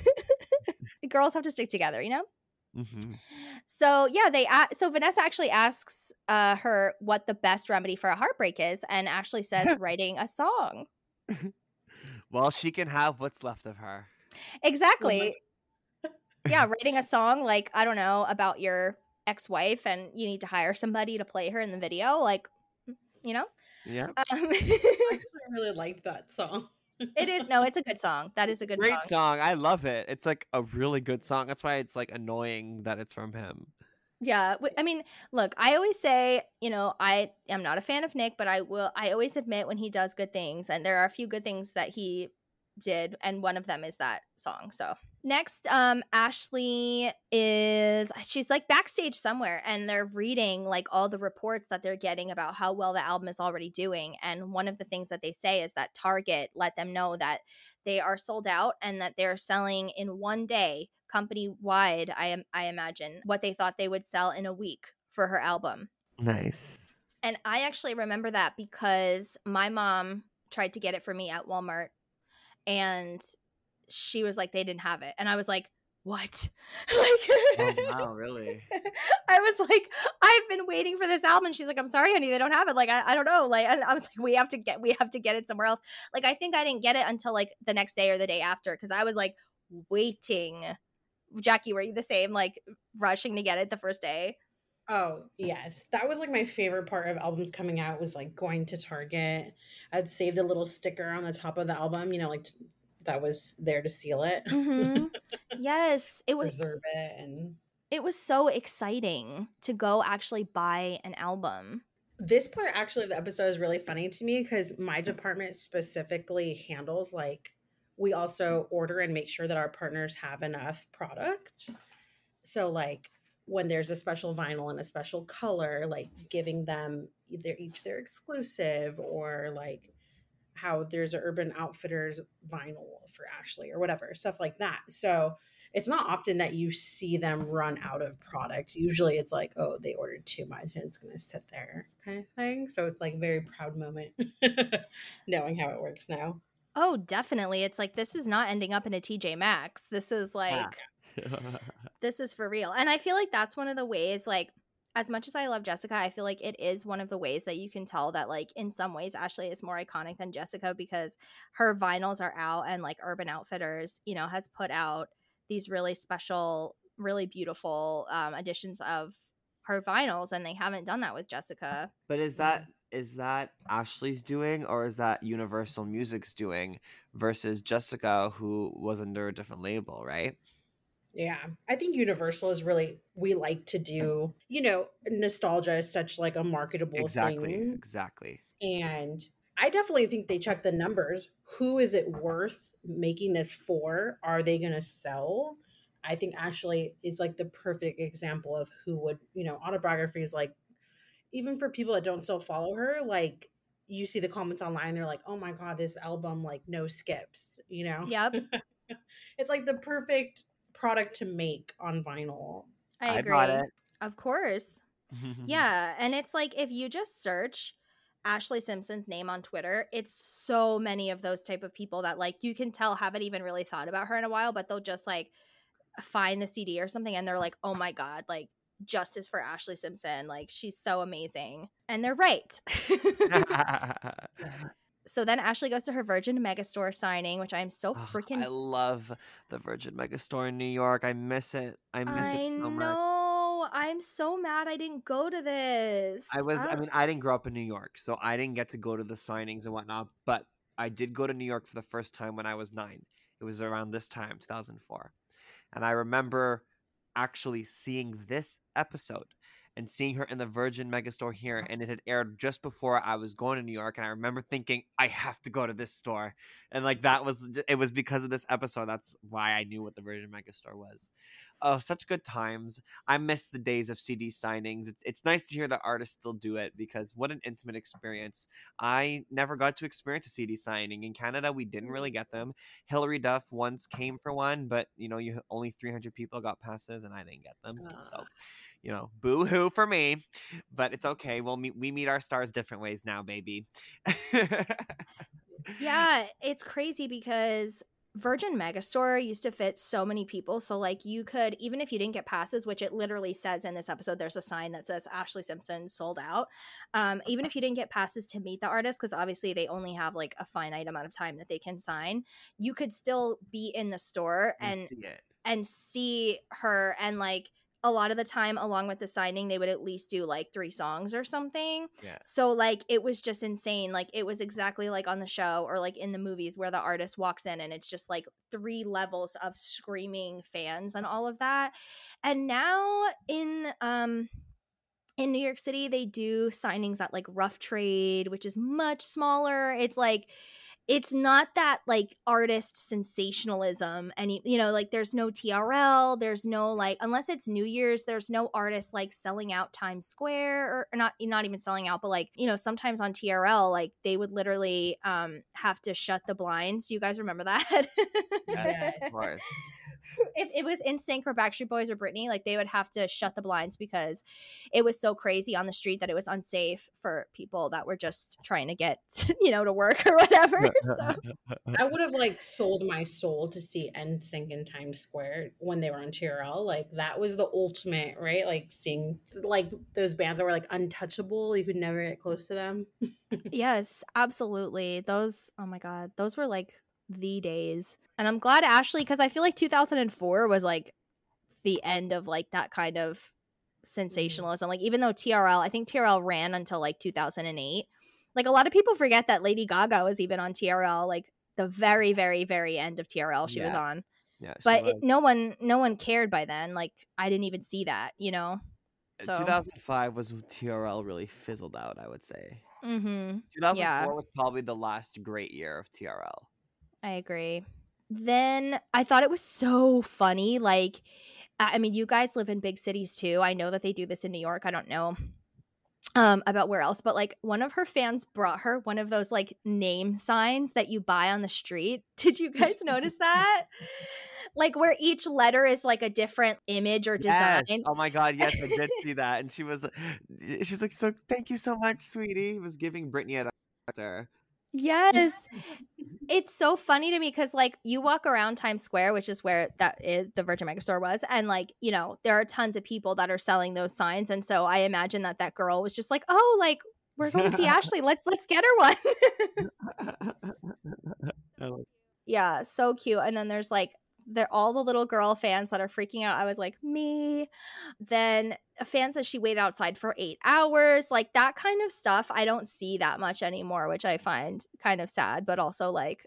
girls have to stick together, you know. Mm-hmm. So yeah, they a- so Vanessa actually asks uh, her what the best remedy for a heartbreak is, and Ashley says writing a song. Well, she can have what's left of her. Exactly. Yeah, writing a song like, I don't know, about your ex-wife and you need to hire somebody to play her in the video, like, you know? Yeah. Um, I actually really liked that song. It is. No, it's a good song. That is a good Great song. song. I love it. It's like a really good song. That's why it's like annoying that it's from him. Yeah. w- I mean, look, I always say, you know, I am not a fan of Nick, but I will, I always admit when he does good things. And there are a few good things that he did. And one of them is that song. So next, um, Ashley is, she's like backstage somewhere and they're reading like all the reports that they're getting about how well the album is already doing. And one of the things that they say is that Target let them know that they are sold out and that they're selling in one day, company wide, I am I imagine, what they thought they would sell in a week for her album. Nice. And I actually remember that because my mom tried to get it for me at Walmart and she was like, they didn't have it. And I was like, what? Like, Oh, wow, really? I was like, I've been waiting for this album. And she's like, I'm sorry, honey, they don't have it. Like, I, I don't know. Like, and I was like, we have to get, we have to get it somewhere else. Like, I think I didn't get it until like the next day or the day after. Cause I was like waiting. Jackie, were you the same? Like rushing to get it the first day? Oh, yes. That was like my favorite part of albums coming out was like going to Target. I'd save the little sticker on the top of the album, you know, like t- that was there to seal it. Mm-hmm. Yes, it was. Preserve it. And it was so exciting to go actually buy an album. This part actually of the episode is really funny to me because my department specifically handles like we also order and make sure that our partners have enough product. So like when there's a special vinyl and a special color, like giving them either each their exclusive or like how there's an Urban Outfitters vinyl for Ashley or whatever, stuff like that. So it's not often that you see them run out of product. Usually it's like, oh, they ordered too much and it's going to sit there kind of thing. So it's like a very proud moment knowing how it works now. Oh, definitely. It's like, this is not ending up in a T J Maxx. This is like, this is for real. And I feel like that's one of the ways, like, as much as I love Jessica, I feel like it is one of the ways that you can tell that, like, in some ways, Ashley is more iconic than Jessica because her vinyls are out and, like, Urban Outfitters, you know, has put out these really special, really beautiful um, editions of her vinyls, and they haven't done that with Jessica. But is that is that Ashley's doing or is that Universal Music's doing versus Jessica, who was under a different label, right? Yeah, I think Universal is really, we like to do, you know, nostalgia is such like a marketable Exactly, thing. exactly. And I definitely think they check the numbers. Who is it worth making this for? Are they going to sell? I think Ashley is like the perfect example of who would, you know, Autobiography is like, even for people that don't still follow her, like you see the comments online, they're like, oh my God, this album, like no skips, you know? Yep. It's like the perfect product to make on vinyl. I agree. I bought it. Of course. Yeah. And it's like, if you just search Ashley Simpson's name on Twitter, it's so many of those type of people that like you can tell haven't even really thought about her in a while, but they'll just like find the C D or something and they're like, oh my God, like justice for Ashley Simpson. Like she's so amazing. And they're right. So then Ashley goes to her Virgin Megastore signing, which I'm so Oh, freaking. I love the Virgin Megastore in New York. I miss it. I miss I it so much. know. I'm so mad I didn't go to this. I was, I don't- mean, I didn't grow up in New York, so I didn't get to go to the signings and whatnot, but I did go to New York for the first time when I was nine. It was around this time, two thousand four. And I remember actually seeing this episode and seeing her in the Virgin Megastore here, and it had aired just before I was going to New York, and I remember thinking, I have to go to this store. And like that was, it was because of this episode, that's why I knew what the Virgin Megastore was. Oh, such good times. I miss the days of C D signings. It's, it's nice to hear that artists still do it because what an intimate experience. I never got to experience a C D signing. In Canada, we didn't really get them. Hilary Duff once came for one, but, you know, you only three hundred people got passes and I didn't get them. Uh. So, you know, boo-hoo for me. But it's okay. We'll meet, we meet our stars different ways now, baby. Yeah, it's crazy because Virgin Megastore used to fit so many people. So like you could, even if you didn't get passes, which it literally says in this episode, there's a sign that says Ashlee Simpson sold out. Um, even if you didn't get passes to meet the artist, because obviously they only have like a finite amount of time that they can sign, you could still be in the store and see it. and see her. And like a lot of the time along with the signing, they would at least do like three songs or something. Yeah. So like it was just insane. Like it was exactly like on the show or like in the movies where the artist walks in and it's just like three levels of screaming fans and all of that. And now in um in New York City, they do signings at like Rough Trade, which is much smaller. It's like it's not that like artist sensationalism any, you know, like there's no T R L, there's no like, unless it's New Year's, there's no artist like selling out Times Square or, or not, not even selling out, but like, you know, sometimes on T R L, like they would literally um have to shut the blinds. Do you guys remember that? Yeah, of course. If it was NSYNC or Backstreet Boys or Britney, like they would have to shut the blinds because it was so crazy on the street that it was unsafe for people that were just trying to get, you know, to work or whatever. So I would have like sold my soul to see N Sync in Times Square when they were on T R L. Like that was the ultimate, right? Like seeing like those bands that were like untouchable. You could never get close to them. Yes, absolutely. Those, oh my God, those were like the days. And I'm glad Ashlee, because I feel like two thousand four was like the end of like that kind of sensationalism. Like even though T R L, I think T R L ran until like two thousand eight. Like a lot of people forget that Lady Gaga was even on T R L, like the very, very, very end of T R L she Yeah. was on. Yeah, she But was. it, no one, no one cared by then. Like I didn't even see that, you know. So two thousand five was when T R L really fizzled out, I would say. mm-hmm. two thousand four Yeah. was probably the last great year of T R L. I agree. Then I thought it was so funny. Like, I I mean, you guys live in big cities too. I know that they do this in New York. I don't know um, about where else, but like one of her fans brought her one of those like name signs that you buy on the street. Did you guys notice that? Like where each letter is like a different image or design. Yes. Oh my God, yes, I did see that. And she was, she was like, "So thank you so much, sweetie." He was giving Britney a doctor. Yes. It's so funny to me because like you walk around Times Square, which is where that is the Virgin Megastore was, and like, you know, there are tons of people that are selling those signs. And so I imagine that that girl was just like, oh, like we're going to see Ashlee. Let's let's get her one. Yeah, so cute. And then there's like they're all the little girl fans that are freaking out. I was like, me. Then a fan says she waited outside for eight hours. Like that kind of stuff I don't see that much anymore, which I find kind of sad, but also like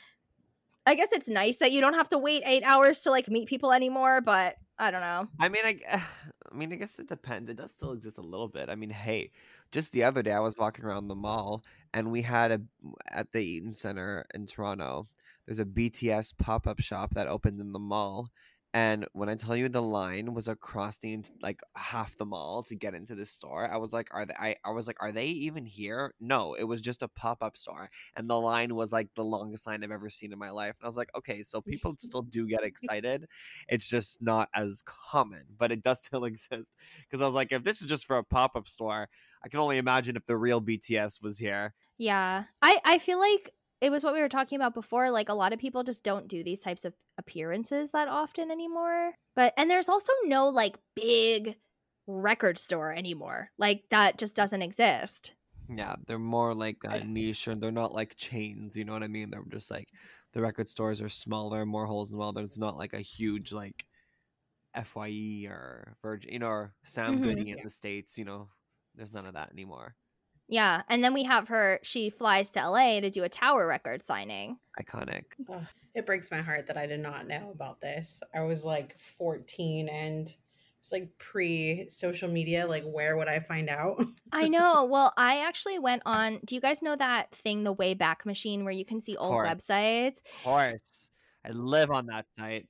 I guess it's nice that you don't have to wait eight hours to like meet people anymore, but I don't know. I mean, I, I mean, I guess it depends. It does still exist a little bit. I mean, hey, just the other day I was walking around the mall and we had a at the Eaton Center in Toronto. There's a B T S pop-up shop that opened in the mall. And when I tell you the line was across the ent- like half the mall to get into this store, I was like, are they? I, I was like, are they even here? No, it was just a pop-up store, and the line was like the longest line I've ever seen in my life. And I was like, okay, so people still do get excited. It's just not as common, but it does still exist. Because I was like, if this is just for a pop-up store, I can only imagine if the real B T S was here. Yeah, I I feel like it was what we were talking about before. Like a lot of people just don't do these types of appearances that often anymore. But and there's also no like big record store anymore. Like that just doesn't exist. Yeah, they're more like a niche, and they're not like chains. You know what I mean? They're just like the record stores are smaller, more holes in the wall. There's not like a huge like F Y E or Virgin, you know, or Sam Mhm. Goody in the States. You know, there's none of that anymore. Yeah, and then we have her. She flies to L A to do a Tower record signing. Iconic. Oh, it breaks my heart that I did not know about this. I was like fourteen and it's like pre social media. Like, where would I find out? I know. Well, I actually went on. Do you guys know that thing, the Wayback Machine, where you can see old course. websites? Of course. I live on that site.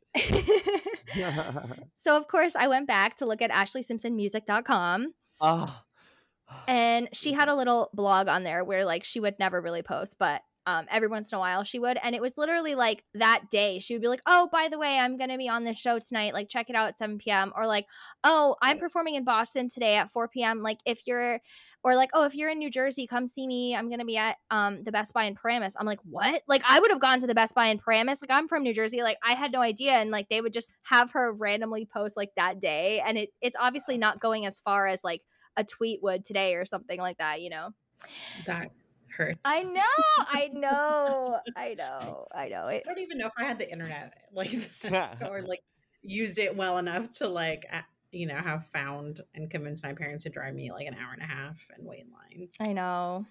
So, of course, I went back to look at ashley simpson music dot com. Oh. And she had a little blog on there where, like, she would never really post, but um, every once in a while she would. And it was literally, like, that day. She would be like, oh, by the way, I'm going to be on this show tonight. Like, check it out at seven p.m. Or, like, oh, I'm performing in Boston today at four p.m. Like, if you're – or, like, oh, if you're in New Jersey, come see me. I'm going to be at um, the Best Buy in Paramus. I'm like, what? Like, I would have gone to the Best Buy in Paramus. Like, I'm from New Jersey. Like, I had no idea. And, like, they would just have her randomly post, like, that day. And it it's obviously not going as far as, like, a tweet would today or something like that, you know? That hurts. I know, I know, I know, I know. It, I don't even know if I had the internet, like, or like used it well enough to like, you know, have found and convinced my parents to drive me like an hour and a half and wait in line. I know.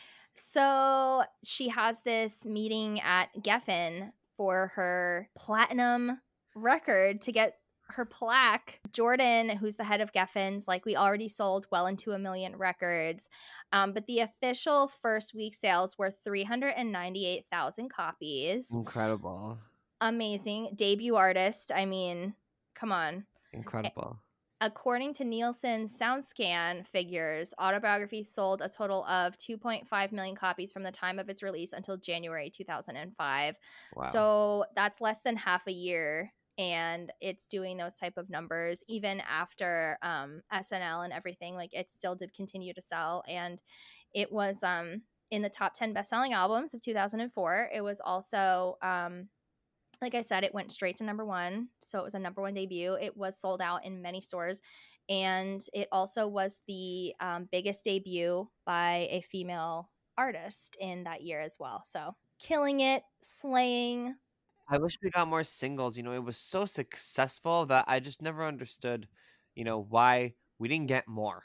So she has this meeting at Geffen for her platinum record to get her plaque. Jordan, who's the head of Geffen's, like, we already sold well into a million records, um, but the official first week sales were three hundred ninety-eight thousand copies. Incredible. Amazing. Debut artist. I mean, come on. Incredible. According to Nielsen's SoundScan figures, Autobiography sold a total of two point five million copies from the time of its release until January two thousand five. Wow. So that's less than half a year. And it's doing those type of numbers even after um, S N L and everything. Like, it still did continue to sell. And it was um, in the top ten best-selling albums of two thousand four. It was also, um, like I said, it went straight to number one. So it was a number one debut. It was sold out in many stores. And it also was the um, biggest debut by a female artist in that year as well. So killing it, slaying. I wish we got more singles. You know, it was so successful that I just never understood, you know, why we didn't get more.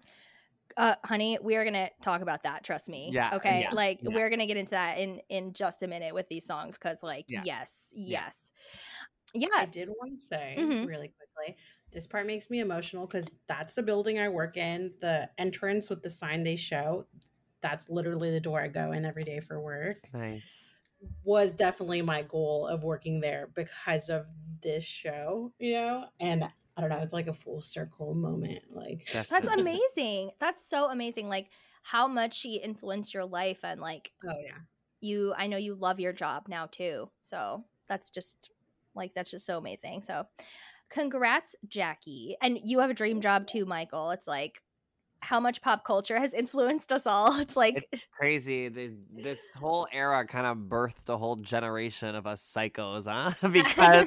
Uh, honey, we are going to talk about that. Trust me. Yeah. Okay. Yeah, like, yeah. we're going to get into that in, in just a minute with these songs. Cause, like, Yeah. yes, Yeah. yes. Yeah. I did want to say Mhm. really quickly, this part makes me emotional because that's the building I work in. The entrance with the sign they show, that's literally the door I go in every day for work. Nice. Was definitely my goal of working there because of this show, you know? And I don't know, it's like a full circle moment. Like, That's amazing. That's so amazing. Like, how much she influenced your life. And, like, oh, yeah. you, I know you love your job now too. So that's just, like, that's just so amazing. So congrats, Jackie. And you have a dream job too, Michael. It's like, how much pop culture has influenced us all. It's like It's crazy. The, this whole era kind of birthed a whole generation of us psychos, huh? Because,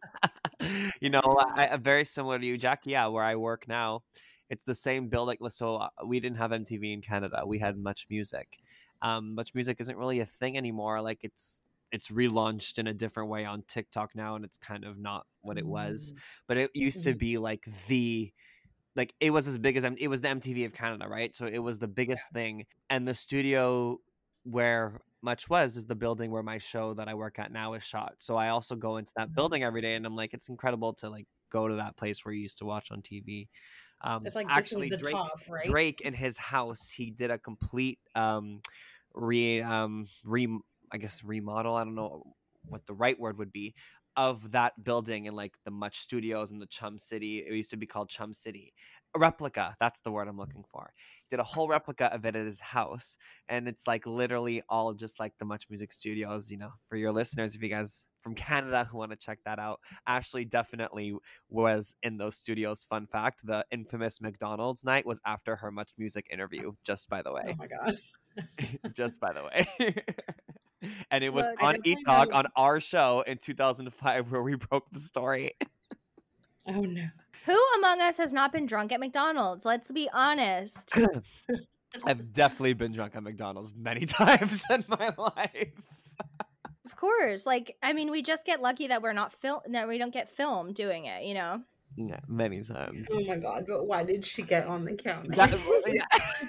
you know, I, I- very similar to you, Jackie. Yeah, where I work now, it's the same building. So uh, we didn't have M T V in Canada. We had Much Music. Um, Much Music isn't really a thing anymore. Like, it's it's relaunched in a different way on TikTok now, and it's kind of not what it was. But it used to be like the like it was as big as M- it was the M T V of Canada, right? So it was the biggest thing. And the studio where Much was is the building where my show that I work at now is shot. So I also go into that building every day, and I'm like, it's incredible to like go to that place where you used to watch on T V. Um, It's like actually, this was the Drake, top, right? Drake in his house, he did a complete um, re um, re I guess remodel. I don't know what the right word would be of that building in like the Much Studios in the Chum City. It used to be called Chum City. A replica, that's the word I'm looking for. Did a whole replica of it at his house, and it's like literally all just like the Much Music Studios. You know, for your listeners, if you guys from Canada who want to check that out, Ashley definitely was in those studios. Fun fact: the infamous McDonald's night was after her Much Music interview. Just by the way. Oh my god. Just by the way. And it was Look, I on definitely E-Talk know- on our show in two thousand five where we broke the story. Oh no. who among us has not been drunk at McDonald's? Let's be honest. I've definitely been drunk at McDonald's many times in my life. Of course. Like, I mean, we just get lucky that we're not film that we don't get filmed doing it, you know? Yeah, many times. Oh my god, but why did she get on the counter? That-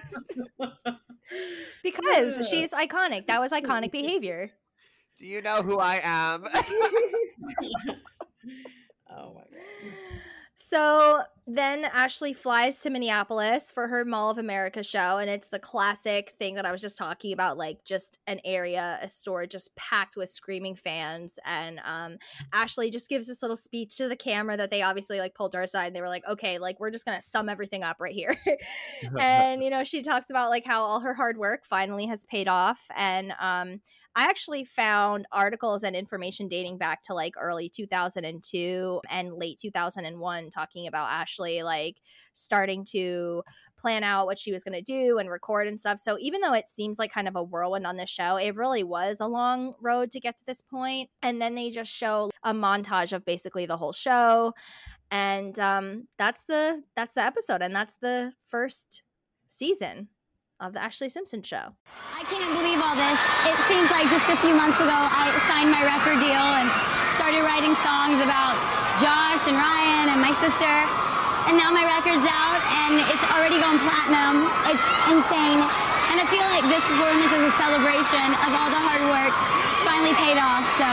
Because she's iconic. That was iconic behavior. Do you know who I am? Oh my god. So then Ashley flies to Minneapolis for her Mall of America show, and it's the classic thing that I was just talking about, like just an area, a store just packed with screaming fans. And um, Ashley just gives this little speech to the camera that they obviously like pulled her aside, and they were like, okay, like we're just gonna sum everything up right here. And you know, she talks about like how all her hard work finally has paid off. And um, I actually found articles and information dating back to like early two thousand two and late two thousand one talking about Ashley like starting to plan out what she was going to do and record and stuff. So even though it seems like kind of a whirlwind on the show, it really was a long road to get to this point. And then they just show a montage of basically the whole show. And um, that's the that's the episode, and that's the first season of the Ashley Simpson Show. I can't believe all this. It seems like just a few months ago I signed my record deal and started writing songs about Josh and Ryan and my sister. And now my record's out and it's already gone platinum. It's insane. And I feel like this performance is a celebration of all the hard work. It's finally paid off, so.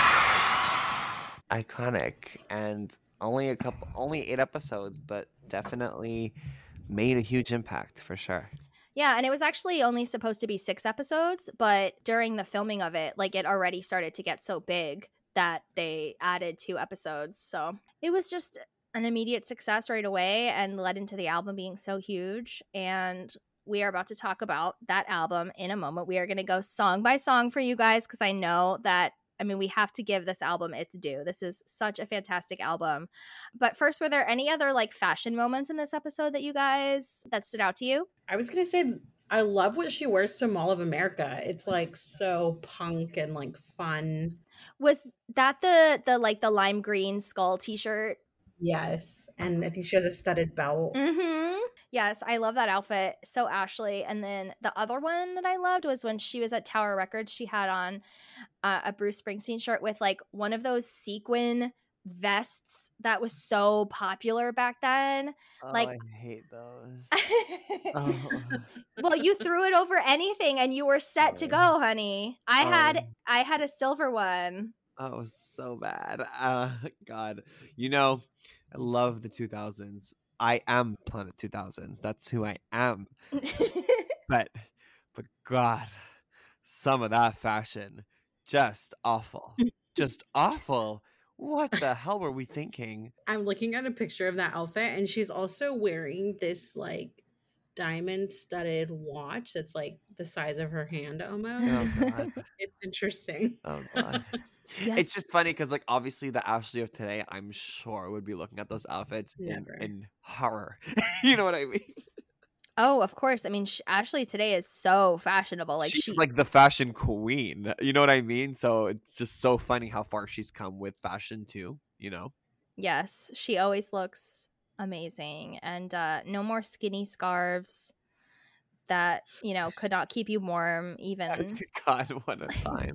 Iconic. And only a couple, only eight episodes, but definitely made a huge impact for sure. Yeah, and it was actually only supposed to be six episodes, but during the filming of it, like it already started to get so big that they added two episodes. So it was just an immediate success right away and led into the album being so huge. And we are about to talk about that album in a moment. We are going to go song by song for you guys because I know that, I mean, we have to give this album its due. This is such a fantastic album. But first, were there any other like fashion moments in this episode that you guys, that stood out to you? I was going to say, I love what she wears to Mall of America. It's like so punk and like fun. Was that the, the like the lime green skull t-shirt? Yes. And I think she has a studded belt. Mm-hmm. Yes, I love that outfit. So Ashley. And then the other one that I loved was when she was at Tower Records, she had on uh, a Bruce Springsteen shirt with like one of those sequin vests that was so popular back then. Oh, like I hate those. Oh. Well, you threw it over anything and you were set to go, honey. I Um, had I had a silver one. Oh, it was so bad. Uh, God, you know, I love the two thousands. I am Planet two thousands. That's who I am. but, but God, some of that fashion, just awful. Just awful. What the hell were we thinking? I'm looking at a picture of that outfit, and she's also wearing this like diamond studded watch that's like the size of her hand almost. Oh God. It's interesting. Oh God. Yes. It's just funny because like obviously the Ashley of today, I'm sure would be looking at those outfits in, Never. in horror. You know what I mean? Oh, of course. I mean, sh- Ashley today is so fashionable. Like she's she, like the fashion queen. You know what I mean? So it's just so funny how far she's come with fashion too, you know? yes, she always looks amazing. And uh, no more skinny scarves that, you know, could not keep you warm even. God, what a time.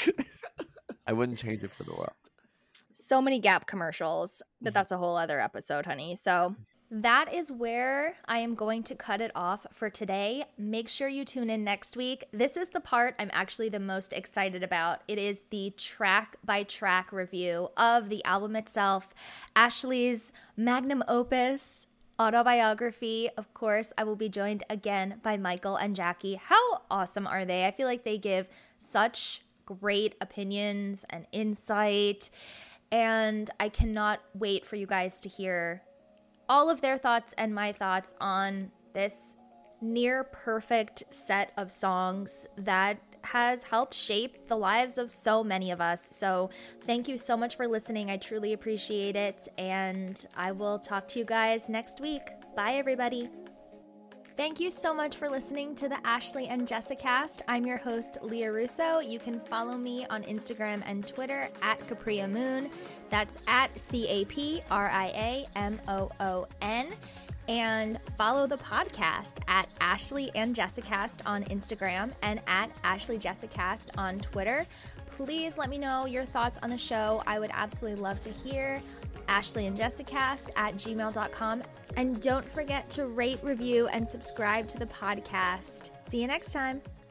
I wouldn't change it for the world. So many Gap commercials, but that's a whole other episode, honey. So that is where I am going to cut it off for today. Make sure you tune in next week. This is the part I'm actually the most excited about. It is the track by track review of the album itself, Ashley's magnum opus, autobiography. Of course, I will be joined again by Michael and Jackie. How awesome are they? I feel like they give such great opinions and insight, and I cannot wait for you guys to hear all of their thoughts and my thoughts on this near perfect set of songs that has helped shape the lives of so many of us. So thank you so much for listening. I truly appreciate it, and I will talk to you guys next week. Bye, everybody. Thank you so much for listening to the Ashley and Jessicast. I'm your host, Leah Russo. You can follow me on Instagram and Twitter at Capria Moon. That's at C A P R I A M O O N. And follow the podcast at Ashley and Jessicast on Instagram and at Ashley Jessicast on Twitter. Please let me know your thoughts on the show. I would absolutely love to hear. Ashley and Jessicast at gmail dot com. And don't forget to rate, review, and subscribe to the podcast. See you next time.